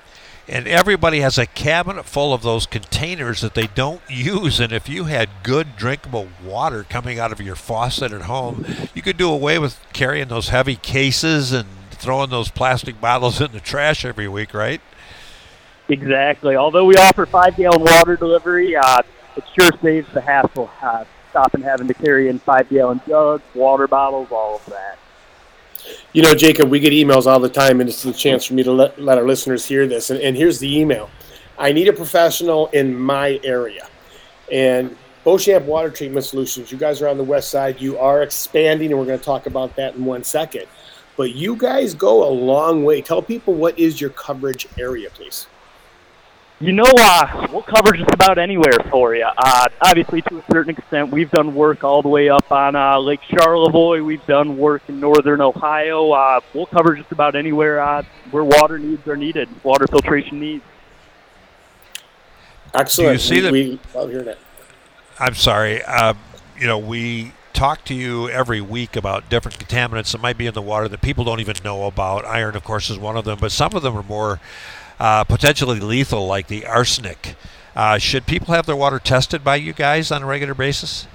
And everybody has a cabinet full of those containers that they don't use. And if you had good drinkable water coming out of your faucet at home, you could do away with carrying those heavy cases and throwing those plastic bottles in the trash every week, right? Exactly. Although we offer 5-gallon water delivery, it sure saves the hassle, stopping having to carry in 5-gallon jugs, water bottles, all of that. You know, Jacob, we get emails all the time, and it's a chance for me to let our listeners hear this. And here's the email. I need a professional in my area. And Beauchamp Water Treatment Solutions, you guys are on the west side. You are expanding, and we're going to talk about that in 1 second. But you guys go a long way. Tell people, what is your coverage area, please? You know, we'll cover just about anywhere for you. Obviously, to a certain extent, we've done work all the way up on Lake Charlevoix. We've done work in northern Ohio. We'll cover just about anywhere where water needs are needed, water filtration needs. Excellent. Do you see we love hearing that. I'm sorry. We talk to you every week about different contaminants that might be in the water that people don't even know about. Iron, of course, is one of them, but some of them are more potentially lethal, like the arsenic. Should people have their water tested by you guys on a regular basis?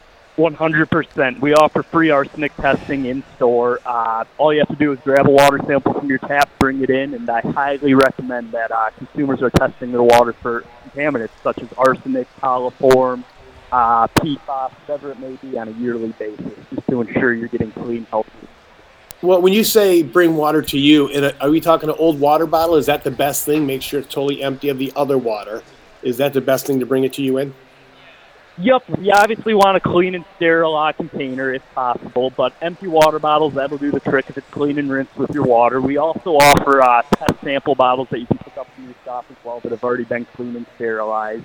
100%. We offer free arsenic testing in store. All you have to do is grab a water sample from your tap, bring it in, and I highly recommend that consumers are testing their water for contaminants such as arsenic, coliform, PFAS, whatever it may be, on a yearly basis, just to ensure you're getting clean, healthy. Well, when you say bring water to you, are we talking an old water bottle? Is that the best thing? Make sure it's totally empty of the other water. Is that the best thing to bring it to you in? Yep. We obviously want a clean and sterile container if possible, but empty water bottles, that'll do the trick if it's clean and rinsed with your water. We also offer test sample bottles that you can pick up from your shop as well that have already been cleaned and sterilized.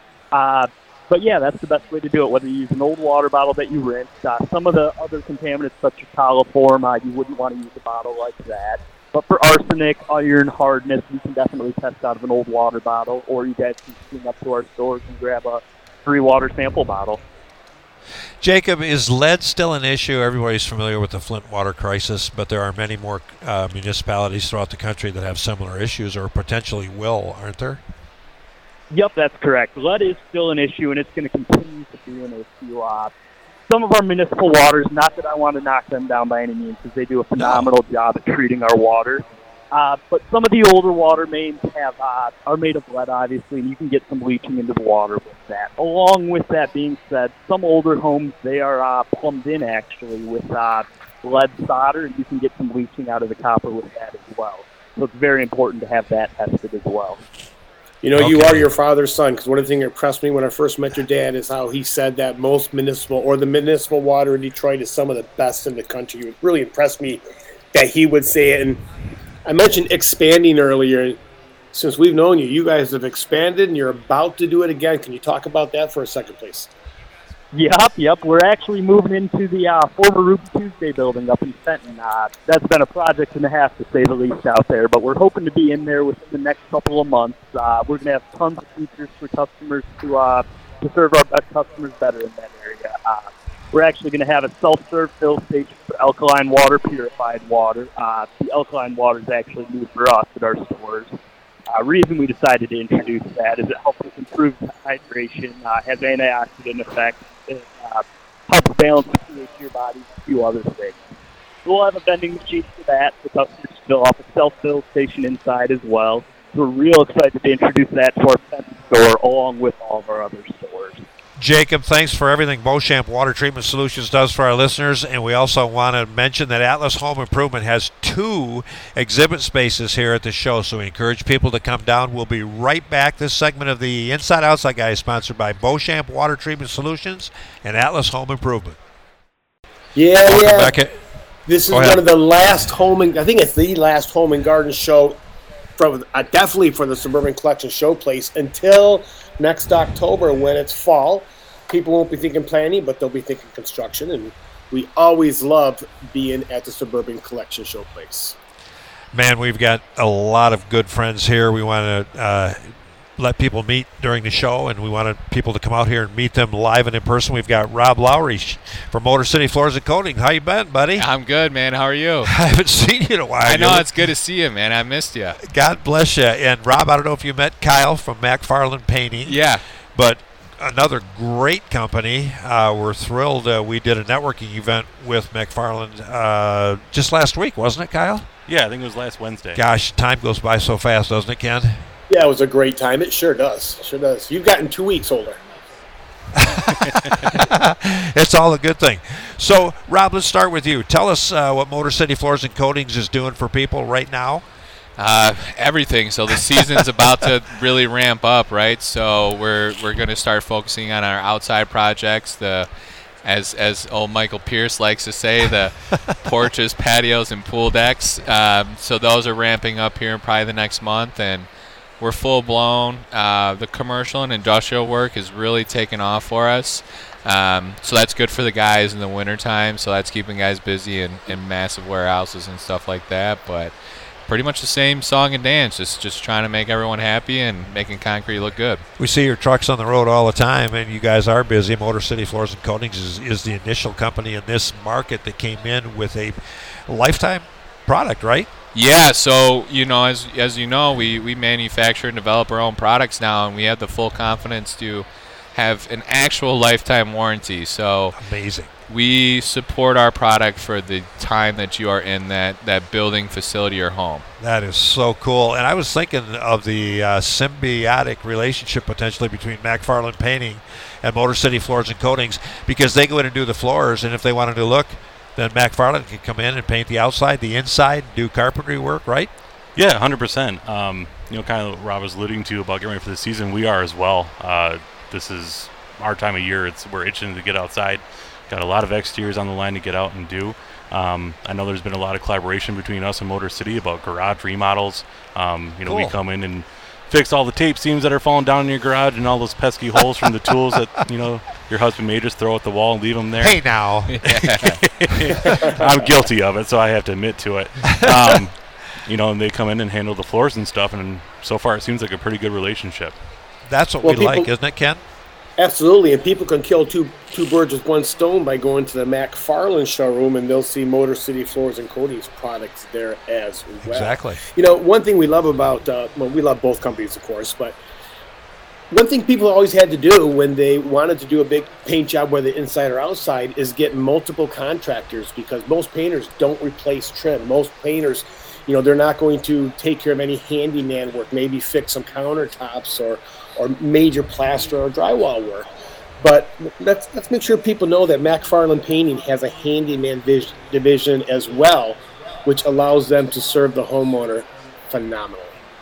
But yeah, that's the best way to do it, whether you use an old water bottle that you rinse. Some of the other contaminants, such as coliform, you wouldn't want to use a bottle like that. But for arsenic, iron, hardness, you can definitely test out of an old water bottle, or you guys can swing up to our stores and grab a free water sample bottle. Jacob, is lead still an issue? Everybody's familiar with the Flint water crisis, but there are many more municipalities throughout the country that have similar issues or potentially will, aren't there? Yep, that's correct. Lead is still an issue, and it's going to continue to be an issue. Some of our municipal waters, not that I want to knock them down by any means, because they do a phenomenal job at treating our water. But some of the older water mains are made of lead, obviously, and you can get some leaching into the water with that. Along with that being said, some older homes, they are plumbed in, actually, with lead solder, and you can get some leaching out of the copper with that as well. So it's very important to have that tested as well. You know, You are your father's son, because one of the things that impressed me when I first met your dad is how he said that most municipal, or the municipal water in Detroit is some of the best in the country. It really impressed me that he would say it. And I mentioned expanding earlier. Since we've known you, you guys have expanded, and you're about to do it again. Can you talk about that for a second, please? Yep. We're actually moving into the former Ruby Tuesday building up in Fenton. That's been a project and a half, to say the least, out there, but we're hoping to be in there within the next couple of months. We're going to have tons of features for customers to serve our customers better in that area. We're actually going to have a self-serve fill station for alkaline water, purified water. The alkaline water is actually new for us at our stores. Reason we decided to introduce that is it helps us improve hydration, has antioxidant effects, it helps balance the pH of your body, and a few other things. We'll have a vending machine for that. The customers fill off a self-fill station inside as well. So we're real excited to introduce that to our Fenton store along with all of our other stores. Jacob, thanks for everything Beauchamp Water Treatment Solutions does for our listeners, and we also want to mention that Atlas Home Improvement has 2 exhibit spaces here at the show, so we encourage people to come down. We'll be right back. This segment of the Inside Outside Guy is sponsored by Beauchamp Water Treatment Solutions and Atlas Home Improvement. Yeah. This is one of the last I think it's the last home and garden show, definitely for the Suburban Collection Showplace, until next October when it's fall. People won't be thinking planning, but they'll be thinking construction, and we always love being at the Suburban Collection Showplace. Man, we've got a lot of good friends here. We want to let people meet during the show, and we wanted people to come out here and meet them live and in person. We've got Rob Lowry from Motor City Floors and Coatings. How you been, buddy? I'm good, man. How are you? I haven't seen you in a while. I know. It's good to see you, man. I missed you. God bless you. And Rob, I don't know if you met Kyle from McFarland Painting. Yeah. But another great company. We're thrilled. We did a networking event with McFarland just last week, wasn't it, Kyle? Yeah, I think it was last Wednesday. Gosh, time goes by so fast, doesn't it, Ken? Yeah, it was a great time. It sure does. Sure does. You've gotten 2 weeks older. It's all a good thing. So, Rob, let's start with you. Tell us what Motor City Floors and Coatings is doing for people right now. Everything. So the season's about to really ramp up, right? So we're going to start focusing on our outside projects. As old Michael Pierce likes to say, the porches, patios, and pool decks. So those are ramping up here in probably the next month, and we're full blown. The commercial and industrial work is really taking off for us. So that's good for the guys in the wintertime. So that's keeping guys busy in massive warehouses and stuff like that. But pretty much the same song and dance, just trying to make everyone happy and making concrete look good. We see your trucks on the road all the time, and you guys are busy. Motor City Floors and Coatings is the initial company in this market that came in with a lifetime product, right? Yeah, so, as you know, we manufacture and develop our own products now, and we have the full confidence to have an actual lifetime warranty. So amazing. We support our product for the time that you are in that building, facility, or home. That is so cool. And I was thinking of the symbiotic relationship potentially between McFarland Painting and Motor City Floors and Coatings, because they go in and do the floors, and if they wanted to look, then McFarland can come in and paint the outside, the inside, do carpentry work, right? Yeah, 100%. Kind of what Rob was alluding to about getting ready for the season, we are as well. This is our time of year. We're itching to get outside. Got a lot of exteriors on the line to get out and do. I know there's been a lot of collaboration between us and Motor City about garage remodels. Cool. We come in and fix all the tape seams that are falling down in your garage and all those pesky holes from the tools that your husband may just throw at the wall and leave them there. Hey, now. I'm guilty of it, so I have to admit to it. And they come in and handle the floors and stuff, and so far it seems like a pretty good relationship. That's what we like, isn't it, Ken? Absolutely, and people can kill two birds with one stone by going to the McFarland showroom, and they'll see Motor City Floors and Coatings products there as well. Exactly. One thing we love about, we love both companies, of course, but one thing people always had to do when they wanted to do a big paint job, whether inside or outside, is get multiple contractors, because most painters don't replace trim. Most painters, they're not going to take care of any handyman work, maybe fix some countertops or major plaster or drywall work. But let's make sure people know that McFarland Painting has a handyman division as well, which allows them to serve the homeowner phenomenally.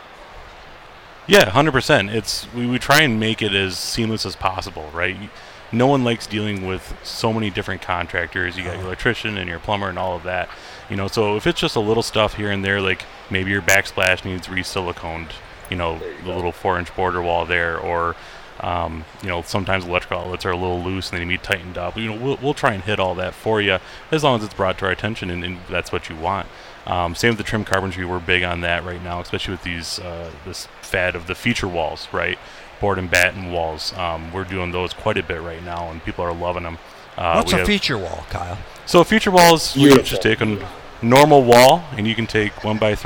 Yeah, 100%. We try and make it as seamless as possible, right? No one likes dealing with so many different contractors. You got your electrician and your plumber and all of that. So if it's just a little stuff here and there, like maybe your backsplash needs re-siliconed, the little 4-inch border wall there, or sometimes electrical outlets are a little loose and they need to be tightened up. We'll try and hit all that for you as long as it's brought to our attention and that's what you want. Same with the trim carpentry. We're big on that right now, especially with these this fad of the feature walls, right? Board and batten walls. We're doing those quite a bit right now, and people are loving them. What's a feature wall, Kyle? So a feature wall is you just take a normal wall, and you can take 1x3,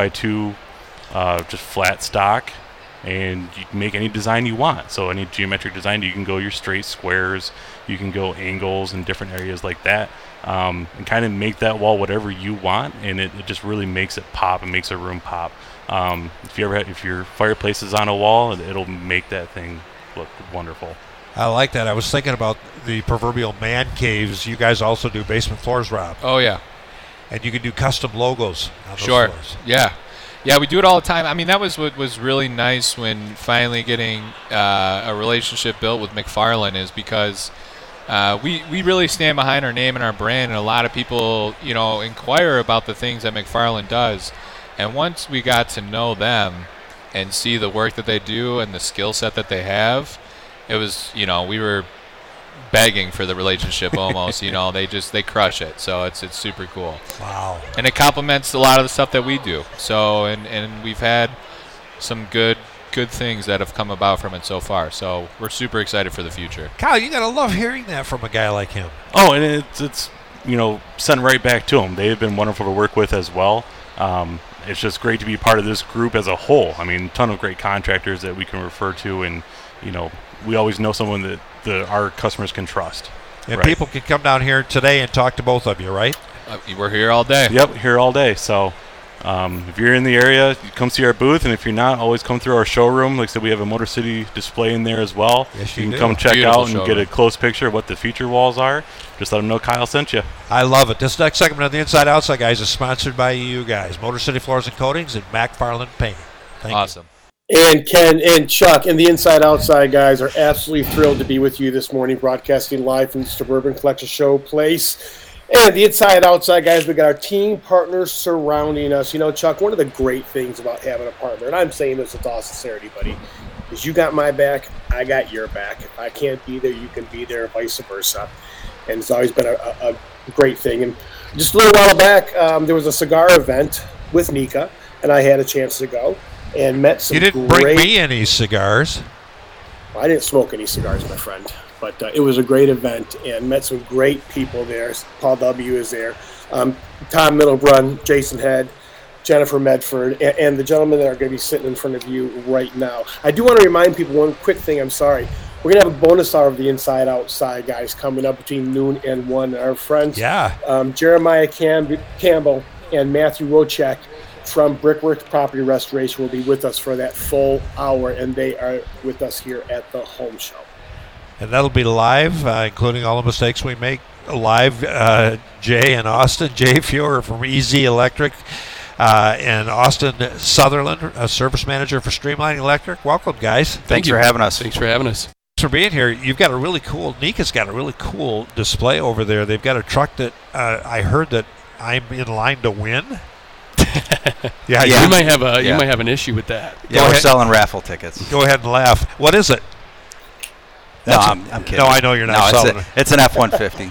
1x2, just flat stock, and you can make any design you want. So any geometric design, you can go your straight squares, you can go angles and different areas like that, and kind of make that wall whatever you want, and it just really makes it pop and makes a room pop. If your fireplace is on a wall, it'll make that thing look wonderful. I like that. I was thinking about the proverbial man caves. You guys also do basement floors, Rob. Oh, yeah. And you can do custom logos on those Sure. floors. Yeah. Yeah, we do it all the time. I mean, that was what was really nice when finally getting a relationship built with McFarland, is because we really stand behind our name and our brand, and a lot of people, inquire about the things that McFarland does. And once we got to know them and see the work that they do and the skill set that they have, it was, we were begging for the relationship almost. They crush it. So it's super cool. Wow. And it complements a lot of the stuff that we do. So and we've had some good good things that have come about from it so far. So we're super excited for the future. Kyle, you gotta love hearing that from a guy like him. Oh, and it's sent right back to them. They've been wonderful to work with as well. It's just great to be part of this group as a whole. I mean, a ton of great contractors that we can refer to, and we always know someone that our customers can trust. And people can come down here today and talk to both of you, right? We're here all day. Yep, here all day. So if you're in the area, you come see our booth, and if you're not, always come through our showroom. Like I said, we have a Motor City display in there as well. Yes, you can come check out and get a close picture of what the feature walls are. Just let them know Kyle sent you. I love it. This next segment of the Inside Outside, guys, is sponsored by you guys, Motor City Floors and Coatings and McFarland Painting. Awesome. And Ken and Chuck and the Inside Outside guys are absolutely thrilled to be with you this morning, broadcasting live from the Suburban Collection Show Place. And the Inside Outside guys, we got our team partners surrounding us. Chuck, one of the great things about having a partner, and I'm saying this with all sincerity, buddy, is you got my back, I got your back. If I can't be there, you can be there, vice versa. And it's always been a great thing. And just a little while back, there was a cigar event with Nika, and I had a chance to go and met some. You didn't bring me any cigars. Well, I didn't smoke any cigars, my friend. But it was a great event and met some great people there. Paul W. is there. Tom Middlebrun, Jason Head, Jennifer Medford, and the gentlemen that are going to be sitting in front of you right now. I do want to remind people one quick thing. I'm sorry. We're going to have a bonus hour of the Inside Outside guys coming up between noon and 1. Our friends Jeremiah Campbell and Matthew Rochek from Brickworks Property Restoration will be with us for that full hour, and they are with us here at the home show. And that'll be live, including all the mistakes we make live. Jay and Austin. Jay Fuhrer from EZ Electric and Austin Sutherland, a service manager for Streamlining Electric. Welcome, guys. Thanks for having us. Thanks for having us. Thanks for being here. You've got a really cool, Nika's got a really cool display over there. They've got a truck that I heard that I'm in line to win. Yeah. You might have an issue with that. Yeah, we're selling raffle tickets. Go ahead and laugh. What is it? No, I'm kidding. No, I know you're not selling it. It's an F-150.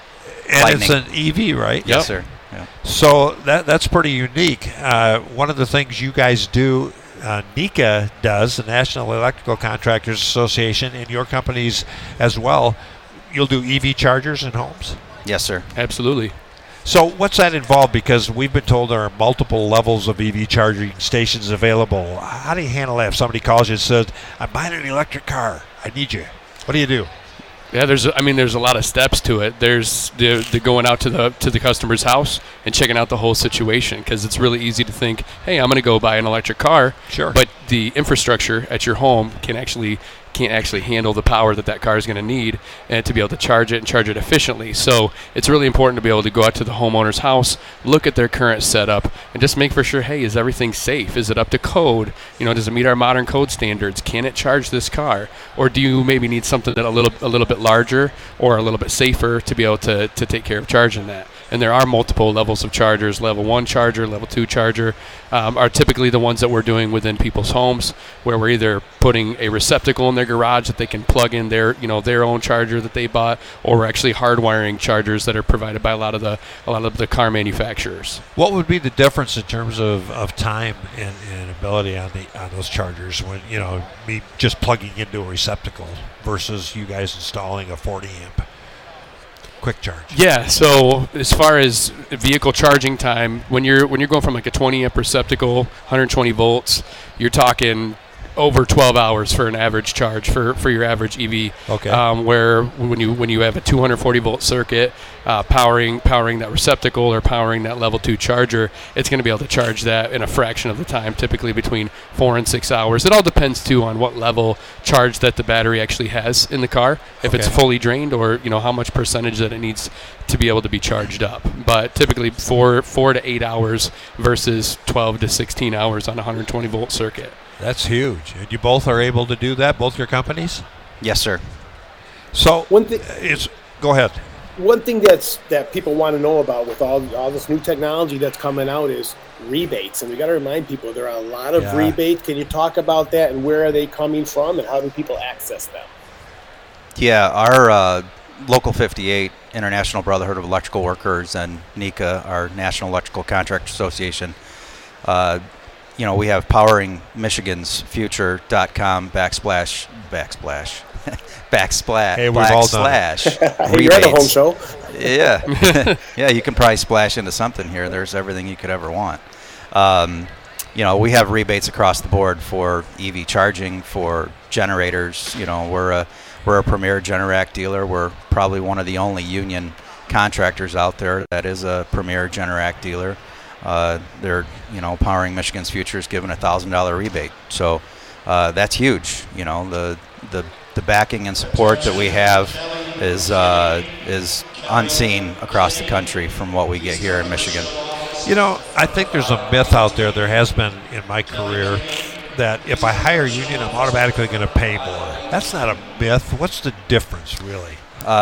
And Lightning. it's an EV, right? Yes, sir. Yeah. So that's pretty unique. One of the things you guys do, NECA does, the National Electrical Contractors Association, and your companies as well, you'll do EV chargers in homes? Yes, sir. Absolutely. So what's that involved? Because we've been told there are multiple levels of EV charging stations available. How do you handle that if somebody calls you and says, I'm buying an electric car, I need you? What do you do? Yeah, there's a lot of steps to it. There's the going out to the customer's house and checking out the whole situation, because it's really easy to think, hey, I'm going to go buy an electric car. Sure. But the infrastructure at your home can't actually handle the power that car is going to need and to be able to charge it and charge it efficiently. So it's really important to be able to go out to the homeowner's house, look at their current setup, and just make for sure, hey, is everything safe? Is it up to code? Does it meet our modern code standards? Can it charge this car? Or do you maybe need something that a little bit larger or a little bit safer to be able to take care of charging that? And there are multiple levels of chargers. Level 1 charger, level 2 charger are typically the ones that we're doing within people's homes, where we're either putting a receptacle in their garage that they can plug in their own charger that they bought, or we're actually hardwiring chargers that are provided by a lot of the car manufacturers. What would be the difference in terms of time and ability on those chargers when me just plugging into a receptacle versus you guys installing a 40 amp? Quick charge. Yeah, so as far as vehicle charging time, when you're going from like a 20 amp receptacle, 120 volts, you're talking over 12 hours for an average charge for your average EV. Okay. Where when you have a 240 volt circuit powering that receptacle or powering that level 2 charger, it's going to be able to charge that in a fraction of the time, typically between 4 and 6 hours. It all depends too on what level charge that the battery actually has in the car, if it's fully drained, or how much percentage that it needs to be able to be charged up. But typically 4 to 8 hours versus 12 to 16 hours on a 120 volt circuit. That's huge. And you both are able to do that, both your companies? Yes, sir. So go ahead. One thing that people want to know about with all this new technology that's coming out is rebates. And we got to remind people there are a lot of rebates. Can you talk about that, and where are they coming from, and how do people access them? Yeah, our Local 58, International Brotherhood of Electrical Workers, and NECA, our National Electrical Contractor Association, we have poweringmichigansfuture.com backsplash Hey, we've all done Hey, you're at the home show. Yeah. Yeah, you can probably splash into something here. There's everything you could ever want. We have rebates across the board for EV charging, for generators. We're a premier Generac dealer. We're probably one of the only union contractors out there that is a premier Generac dealer. They're, Powering Michigan's Future is given a $1,000 rebate. So that's huge. The backing and support that we have is unseen across the country from what we get here in Michigan. I think there's a myth out there. There has been in my career that if I hire a union, I'm automatically going to pay more. That's not a myth. What's the difference, really?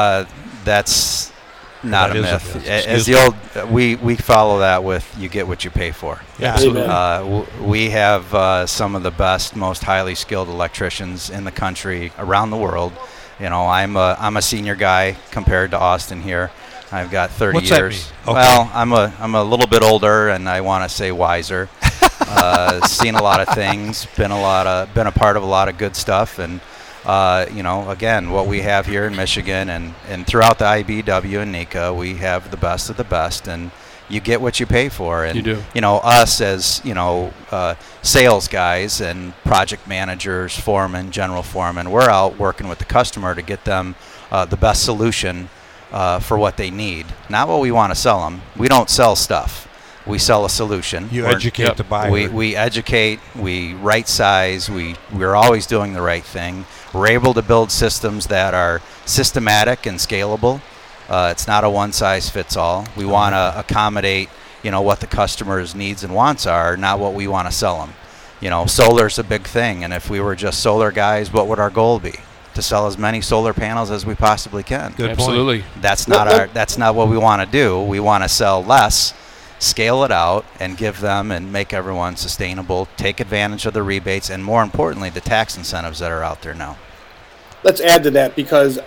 That's not a myth. As the old, we follow that with you get what you pay for. Yeah, absolutely. We have some of the best, most highly skilled electricians in the country, around the world. I'm a senior guy compared to Austin here. I've got 30 What's years. That mean? Okay. Well, I'm a little bit older, and I want to say wiser. Seen a lot of things, been a part of a lot of good stuff, and again, what we have here in Michigan and throughout the IBEW and NECA, we have the best of the best, and you get what you pay for. And you do. Us as sales guys and project managers, foremen, general foremen, we're out working with the customer to get them the best solution for what they need, not what we want to sell them. We don't sell stuff. We sell a solution. You educate the buyer. We educate. We right size. We're always doing the right thing. We're able to build systems that are systematic and scalable. It's not a one-size-fits-all. We want to accommodate, what the customer's needs and wants are, not what we want to sell them. Solar's a big thing, and if we were just solar guys, what would our goal be? To sell as many solar panels as we possibly can. Good Absolutely. point. That's not what we want to do. We want to sell less, scale it out, and give them and make everyone sustainable, take advantage of the rebates, and more importantly, the tax incentives that are out there now. Let's add to that because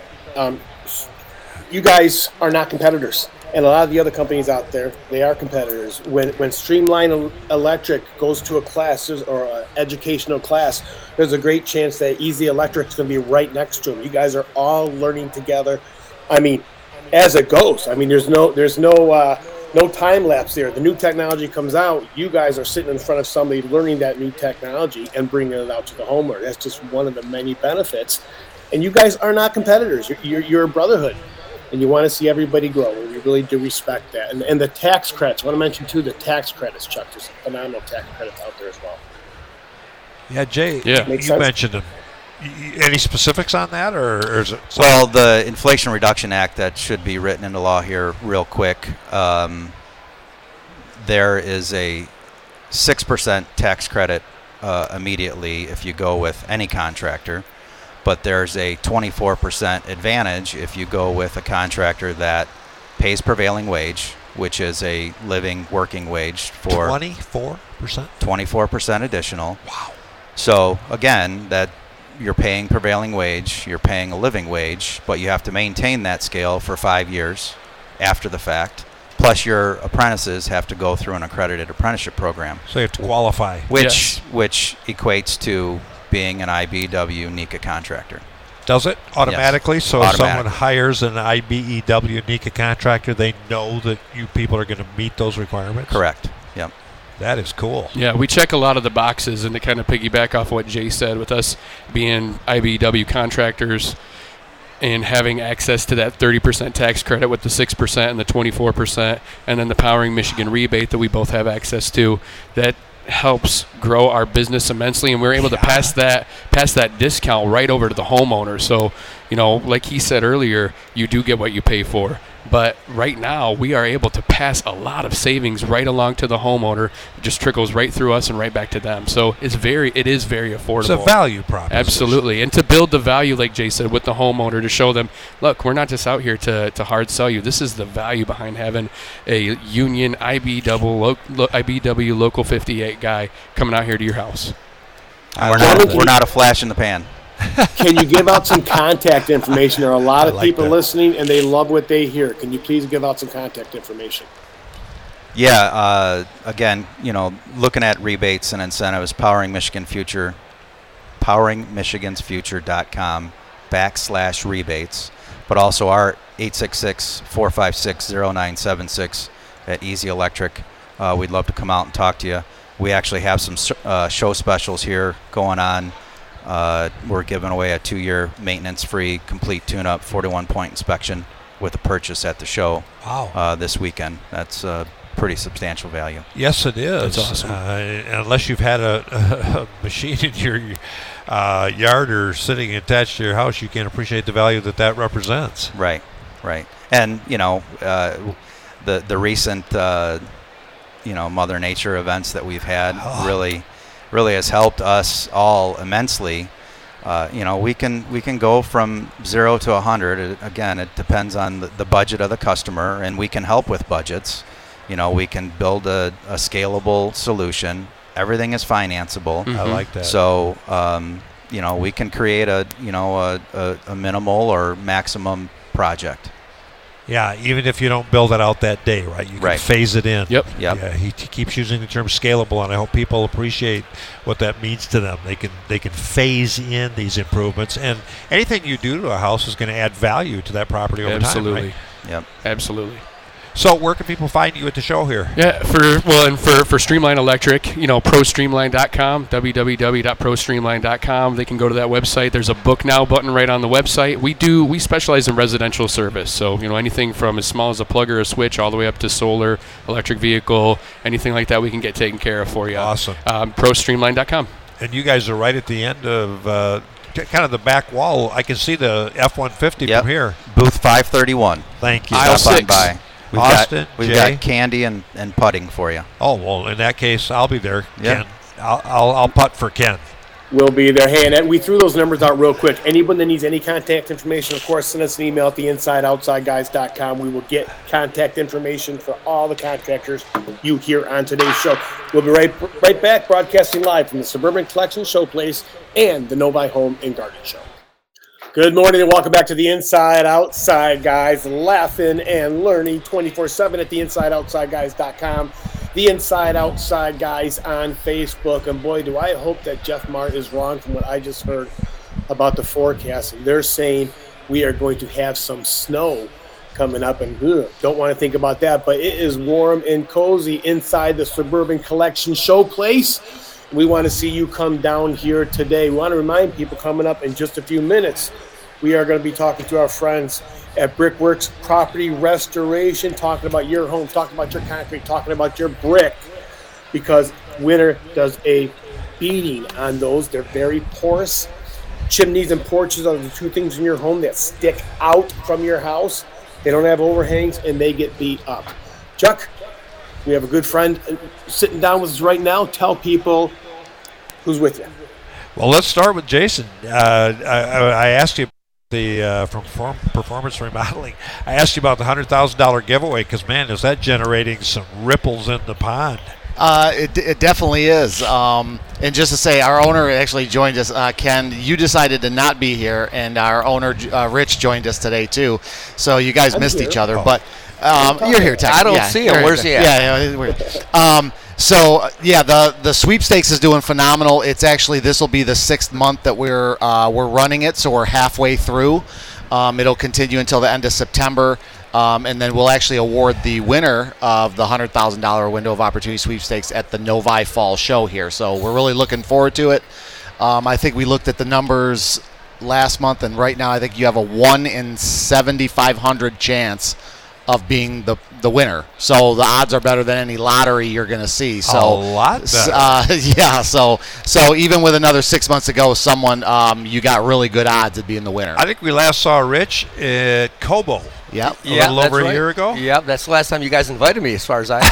you guys are not competitors. And a lot of the other companies out there, they are competitors. When Streamline Electric goes to a class or an educational class, there's a great chance that Easy Electric's going to be right next to them. You guys are all learning together. I mean, as it goes. I mean, there's no time lapse there. The new technology comes out. You guys are sitting in front of somebody learning that new technology and bringing it out to the homeowner. That's just one of the many benefits. And you guys are not competitors. You're a brotherhood. And you want to see everybody grow, and you really do respect that. And the tax credits, I want to mention, too, the tax credits, Chuck. There's phenomenal tax credits out there as well. Yeah, Jay, you mentioned them. Any specifics on that, or is it? Well, the Inflation Reduction Act that should be written into law here real quick, there is a 6% tax credit immediately if you go with any contractor. But there's a 24% advantage if you go with a contractor that pays prevailing wage, which is a living working wage for 24%? 24% additional. Wow. So again, that you're paying prevailing wage, you're paying a living wage, but you have to maintain that scale for 5 years after the fact. Plus your apprentices have to go through an accredited apprenticeship program. So you have to qualify. Which equates to being an IBEW NECA contractor. Does it automatically? Yes. So if someone hires an IBEW NECA contractor, they know that you people are going to meet those requirements? Correct. Yep. That is cool. Yeah, we check a lot of the boxes, and to kind of piggyback off what Jay said, with us being IBEW contractors and having access to that 30% tax credit with the 6% and the 24%, and then the Powering Michigan rebate that we both have access to, that helps grow our business immensely, and we're able to pass that discount right over to the homeowner. So, like he said earlier, you do get what you pay for. But right now, we are able to pass a lot of savings right along to the homeowner. It just trickles right through us and right back to them. So it is very affordable. It's a value proposition. Absolutely. And to build the value, like Jay said, with the homeowner, to show them, look, we're not just out here to hard sell you. This is the value behind having a union IBEW Local 58 guy coming out here to your house. We're not a flash in the pan. Can you give out some contact information? There are a lot of people listening, and they love what they hear. Can you please give out some contact information? Yeah, again, looking at rebates and incentives, poweringmichigansfuture.com/rebates, but also our 866-456-0976 at Easy Electric. We'd love to come out and talk to you. We actually have some show specials here going on. We're giving away a 2-year maintenance-free complete tune-up 41-point inspection with a purchase at the show. Wow. This weekend. That's pretty substantial value. Yes, it is. That's awesome. Unless you've had a machine in your yard or sitting attached to your house, you can't appreciate the value that represents. Right. And, the recent, Mother Nature events that we've had really has helped us all immensely. We can go from 0 to 100. Again, it depends on the budget of the customer, and we can help with budgets. We can build a scalable solution. Everything is financeable. I like that. So, we can create a minimal or maximum project. Yeah, even if you don't build it out that day, right? You can phase it in. Yep. Yeah, he keeps using the term scalable, and I hope people appreciate what that means to them. They can phase in these improvements, and anything you do to a house is going to add value to that property over time, right? Yep. Absolutely. So where can people find you at the show here? Yeah, for Streamline Electric, ProStreamline.com, www.ProStreamline.com. They can go to that website. There's a book now button right on the website. We specialize in residential service, so anything from as small as a plug or a switch all the way up to solar, electric vehicle, anything like that we can get taken care of for you. Awesome. ProStreamline.com. And you guys are right at the end of kind of the back wall. I can see the F-150 from here. Booth 531. Thank you. Aisle 6. By. We've Jay. got candy and putting for you. Oh, well, in that case, I'll be there, Yeah. Ken. I'll putt for Ken. We'll be there. Hey, and we threw those numbers out real quick. Anyone that needs any contact information, of course, send us an email at theinsideoutsideguys.com. We will get contact information for all the contractors you hear on today's show. We'll be right back, broadcasting live from the Suburban Collection Showplace and the Novi Home and Garden Show. Good morning and welcome back to the Inside Outside Guys, laughing and learning 24/7 at theinsideoutsideguys.com. The Inside Outside Guys on Facebook. And boy, do I hope that Jeff Mart is wrong from what I just heard about the forecast. And they're saying we are going to have some snow coming up, and don't want to think about that. But it is warm and cozy inside the Suburban Collection Showplace. We want to see you come down here today. We want to remind people coming up in just a few minutes, we are going to be talking to our friends at Brickworks Property Restoration, talking about your home, talking about your concrete, talking about your brick, because winter does a beating on those. They're very porous. Chimneys and porches are the two things in your home that stick out from your house. They don't have overhangs, and they get beat up. Chuck, we have a good friend sitting down with us right now. Tell people who's with you. Well, let's start with Jason. I asked you from Performance Remodeling. I asked you about the $100,000 giveaway because, man, is that generating some ripples in the pond? It definitely is. And just to say, our owner actually joined us. Ken, you decided to not be here, and our owner, Rich, joined us today, too. So you guys missed each other. But you're here, Tech. I don't see him. Where's he at? Yeah. So the sweepstakes is doing phenomenal. It's actually, this will be the 6th month that we're running it, so we're halfway through. It'll continue until the end of September, and then we'll actually award the winner of the $100,000 Window of Opportunity sweepstakes at the Novi Fall Show here. So we're really looking forward to it. I think we looked at the numbers last month, and right now I think you have a 1 in 7,500 chance of being the winner. So the odds are better than any lottery you're going to see. So a lot better. Yeah. So even with another 6 months to go, you got really good odds at being the winner. I think we last saw Rich at Cobo. Yep. A little over a year ago. Yep, that's the last time you guys invited me, as far as I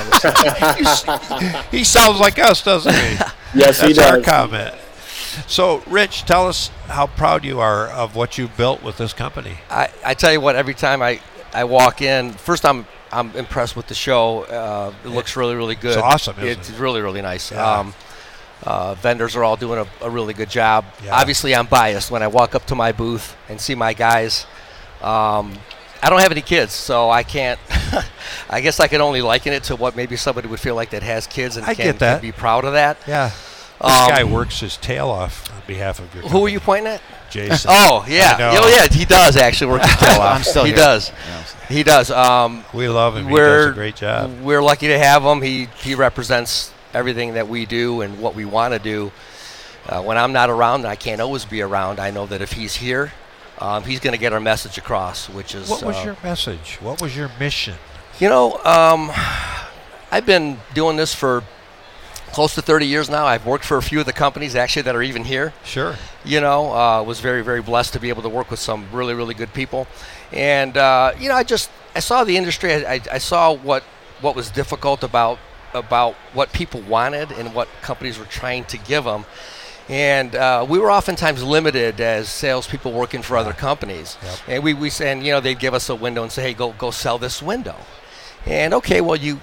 He sounds like us, doesn't he? Yes, he does. That's our comment. So, Rich, tell us how proud you are of what you've built with this company. I tell you what, every time I walk in, first I'm impressed with the show. It looks really, really good. It's awesome, isn't It's it? really, really nice. Yeah. Vendors are all doing a really good job. Yeah. Obviously, I'm biased when I walk up to my booth and see my guys. I don't have any kids, so I can't I guess I could only liken it to what maybe somebody would feel like that has kids and I can, get that. can be proud of that. Yeah. This guy works his tail off on behalf of your company. Who are you pointing at? Jason. Oh, yeah. Oh, yeah, he does actually work his tail off. I'm still he here. does. He does. We love him. He does a great job. We're lucky to have him. He represents everything that we do and what we want to do. When I'm not around, and I can't always be around, I know that if he's here, he's going to get our message across, which is... What was your message? What was your mission? You know, I've been doing this for close to 30 years now. I've worked for a few of the companies, actually, that are even here. Sure. You know, was very, very blessed to be able to work with some really, really good people. And, you know, I saw the industry. I saw what was difficult about what people wanted and what companies were trying to give them. And we were oftentimes limited as salespeople working for other companies. Yep. And we and you know, they'd give us a window and say, hey, go sell this window. And okay, well you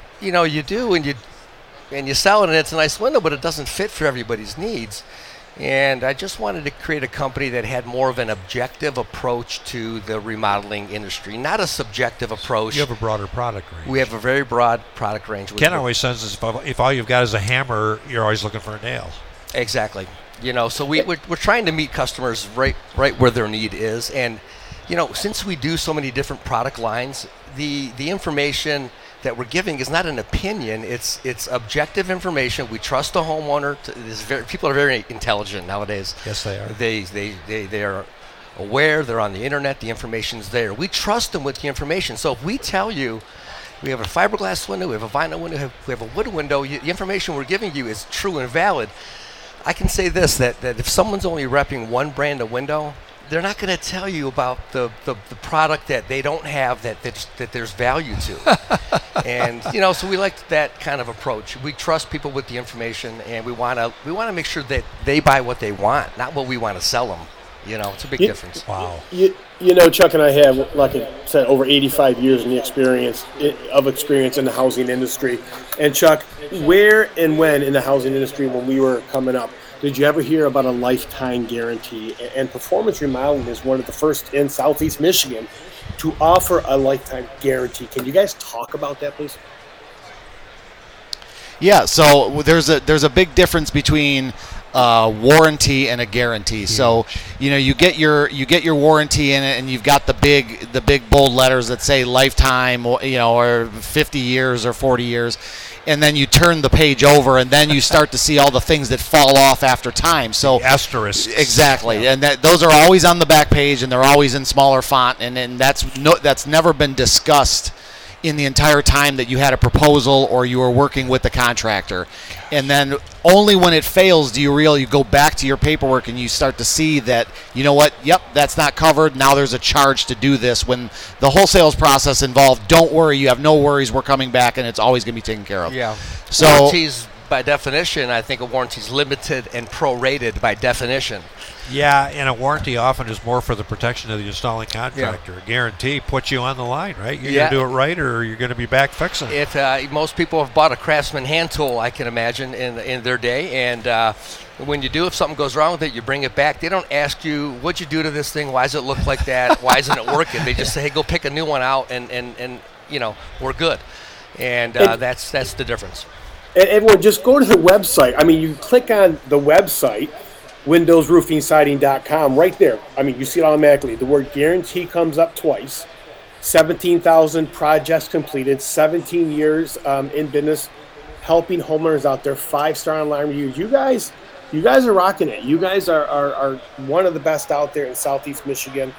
do and you sell it and it's a nice window, but it doesn't fit for everybody's needs. And I just wanted to create a company that had more of an objective approach to the remodeling industry, not a subjective approach. You have a broader product range. We have a very broad product range. Ken always says if all you've got is a hammer, you're always looking for a nail. Exactly. You know, so we're trying to meet customers right where their need is. And, you know, since we do so many different product lines, the information that we're giving is not an opinion. It's objective information. We trust the homeowner. People are very intelligent nowadays. Yes, they are. They are aware. They're on the internet. The information's there. We trust them with the information. So if we tell you we have a fiberglass window, we have a vinyl window, we have a wood window, the information we're giving you is true and valid. I can say this, that if someone's only repping one brand of window, they're not going to tell you about the product that they don't have that there's value to. And, you know, so we like that kind of approach. We trust people with the information, and we want to make sure that they buy what they want, not what we want to sell them. You know, it's a big difference. Wow. You know, Chuck and I have, like I said, over 85 years in the experience in the housing industry. And Chuck, where and when in the housing industry, when we were coming up, did you ever hear about a lifetime guarantee? And Performance Remodeling is one of the first in Southeast Michigan to offer a lifetime guarantee. Can you guys talk about that, please? Yeah, so there's a big difference between warranty and a guarantee. So you know, you get your warranty in it, and you've got the big bold letters that say lifetime, or 50 years or 40 years, and then you turn the page over, and then you start to see all the things that fall off after time. So asterisks. Exactly, and those are always on the back page, and they're always in smaller font, and that's never been discussed in the entire time that you had a proposal or you were working with the contractor. And then only when it fails do you go back to your paperwork and you start to see that, you know what, yep, that's not covered. Now there's a charge to do this. When the whole sales process involved, don't worry, you have no worries, we're coming back, and it's always going to be taken care of. Yeah. So warranties, by definition, I think a warranty is limited and prorated by definition. Yeah, and a warranty often is more for the protection of the installing contractor. Yeah. A guarantee puts you on the line, right? You're going to do it right, or you're going to be back fixing it. Most people have bought a Craftsman hand tool, I can imagine, in their day, and when you do, if something goes wrong with it, you bring it back. They don't ask you, what'd you do to this thing? Why does it look like that? Why isn't it working? They just say, hey, go pick a new one out, and you know, we're good. And that's the difference. And everyone, just go to the website. I mean, you click on the website, windowsroofingsiding.com, right there. I mean, you see it automatically. The word guarantee comes up twice. 17,000 projects completed, 17 years in business, helping homeowners out there, 5-star online reviews. You guys are rocking it. You guys are one of the best out there in Southeast Michigan.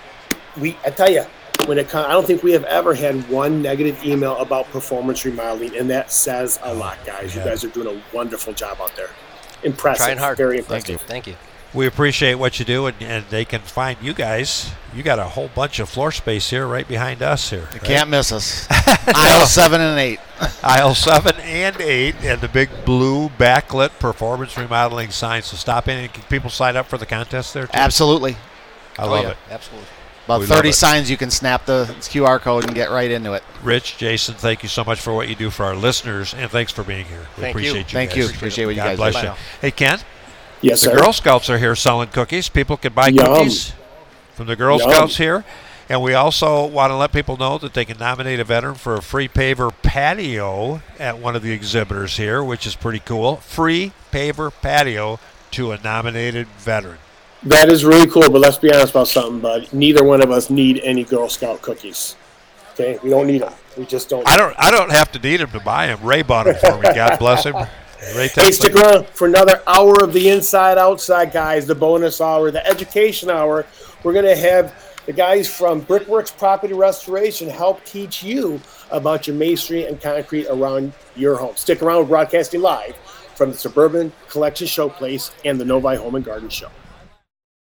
I tell you, I don't think we have ever had one negative email about Performance Remodeling, and that says a lot, guys. Yeah. You guys are doing a wonderful job out there. Impressive. Trying hard. Very impressive. Thank you. We appreciate what you do, and they can find you guys. You got a whole bunch of floor space here right behind us here. You can't miss us. Aisle 7 and 8. Aisle 7 and 8, and the big blue backlit Performance Remodeling sign. So stop in, and can people sign up for the contest there too? Absolutely. I love it. Absolutely. About 30 signs, you can snap the QR code and get right into it. Rich, Jason, thank you so much for what you do for our listeners, and thanks for being here. We appreciate you. Thank you. Appreciate what you guys do. Bless you. Hey, Ken? Yes, sir. The Girl Scouts are here selling cookies. People can buy cookies from the Girl Scouts here. And we also want to let people know that they can nominate a veteran for a free paver patio at one of the exhibitors here, which is pretty cool. Free paver patio to a nominated veteran. That is really cool, but let's be honest about something, bud. Neither one of us need any Girl Scout cookies. Okay? We don't need them. We just don't. I don't have to need them to buy them. Ray bought them for me. God bless him. Ray, hey, stick around for another hour of the Inside Outside, guys, the bonus hour, the education hour. We're going to have the guys from Brickworks Property Restoration help teach you about your masonry and concrete around your home. Stick around. We're broadcasting live from the Suburban Collection Showplace and the Novi Home and Garden Show.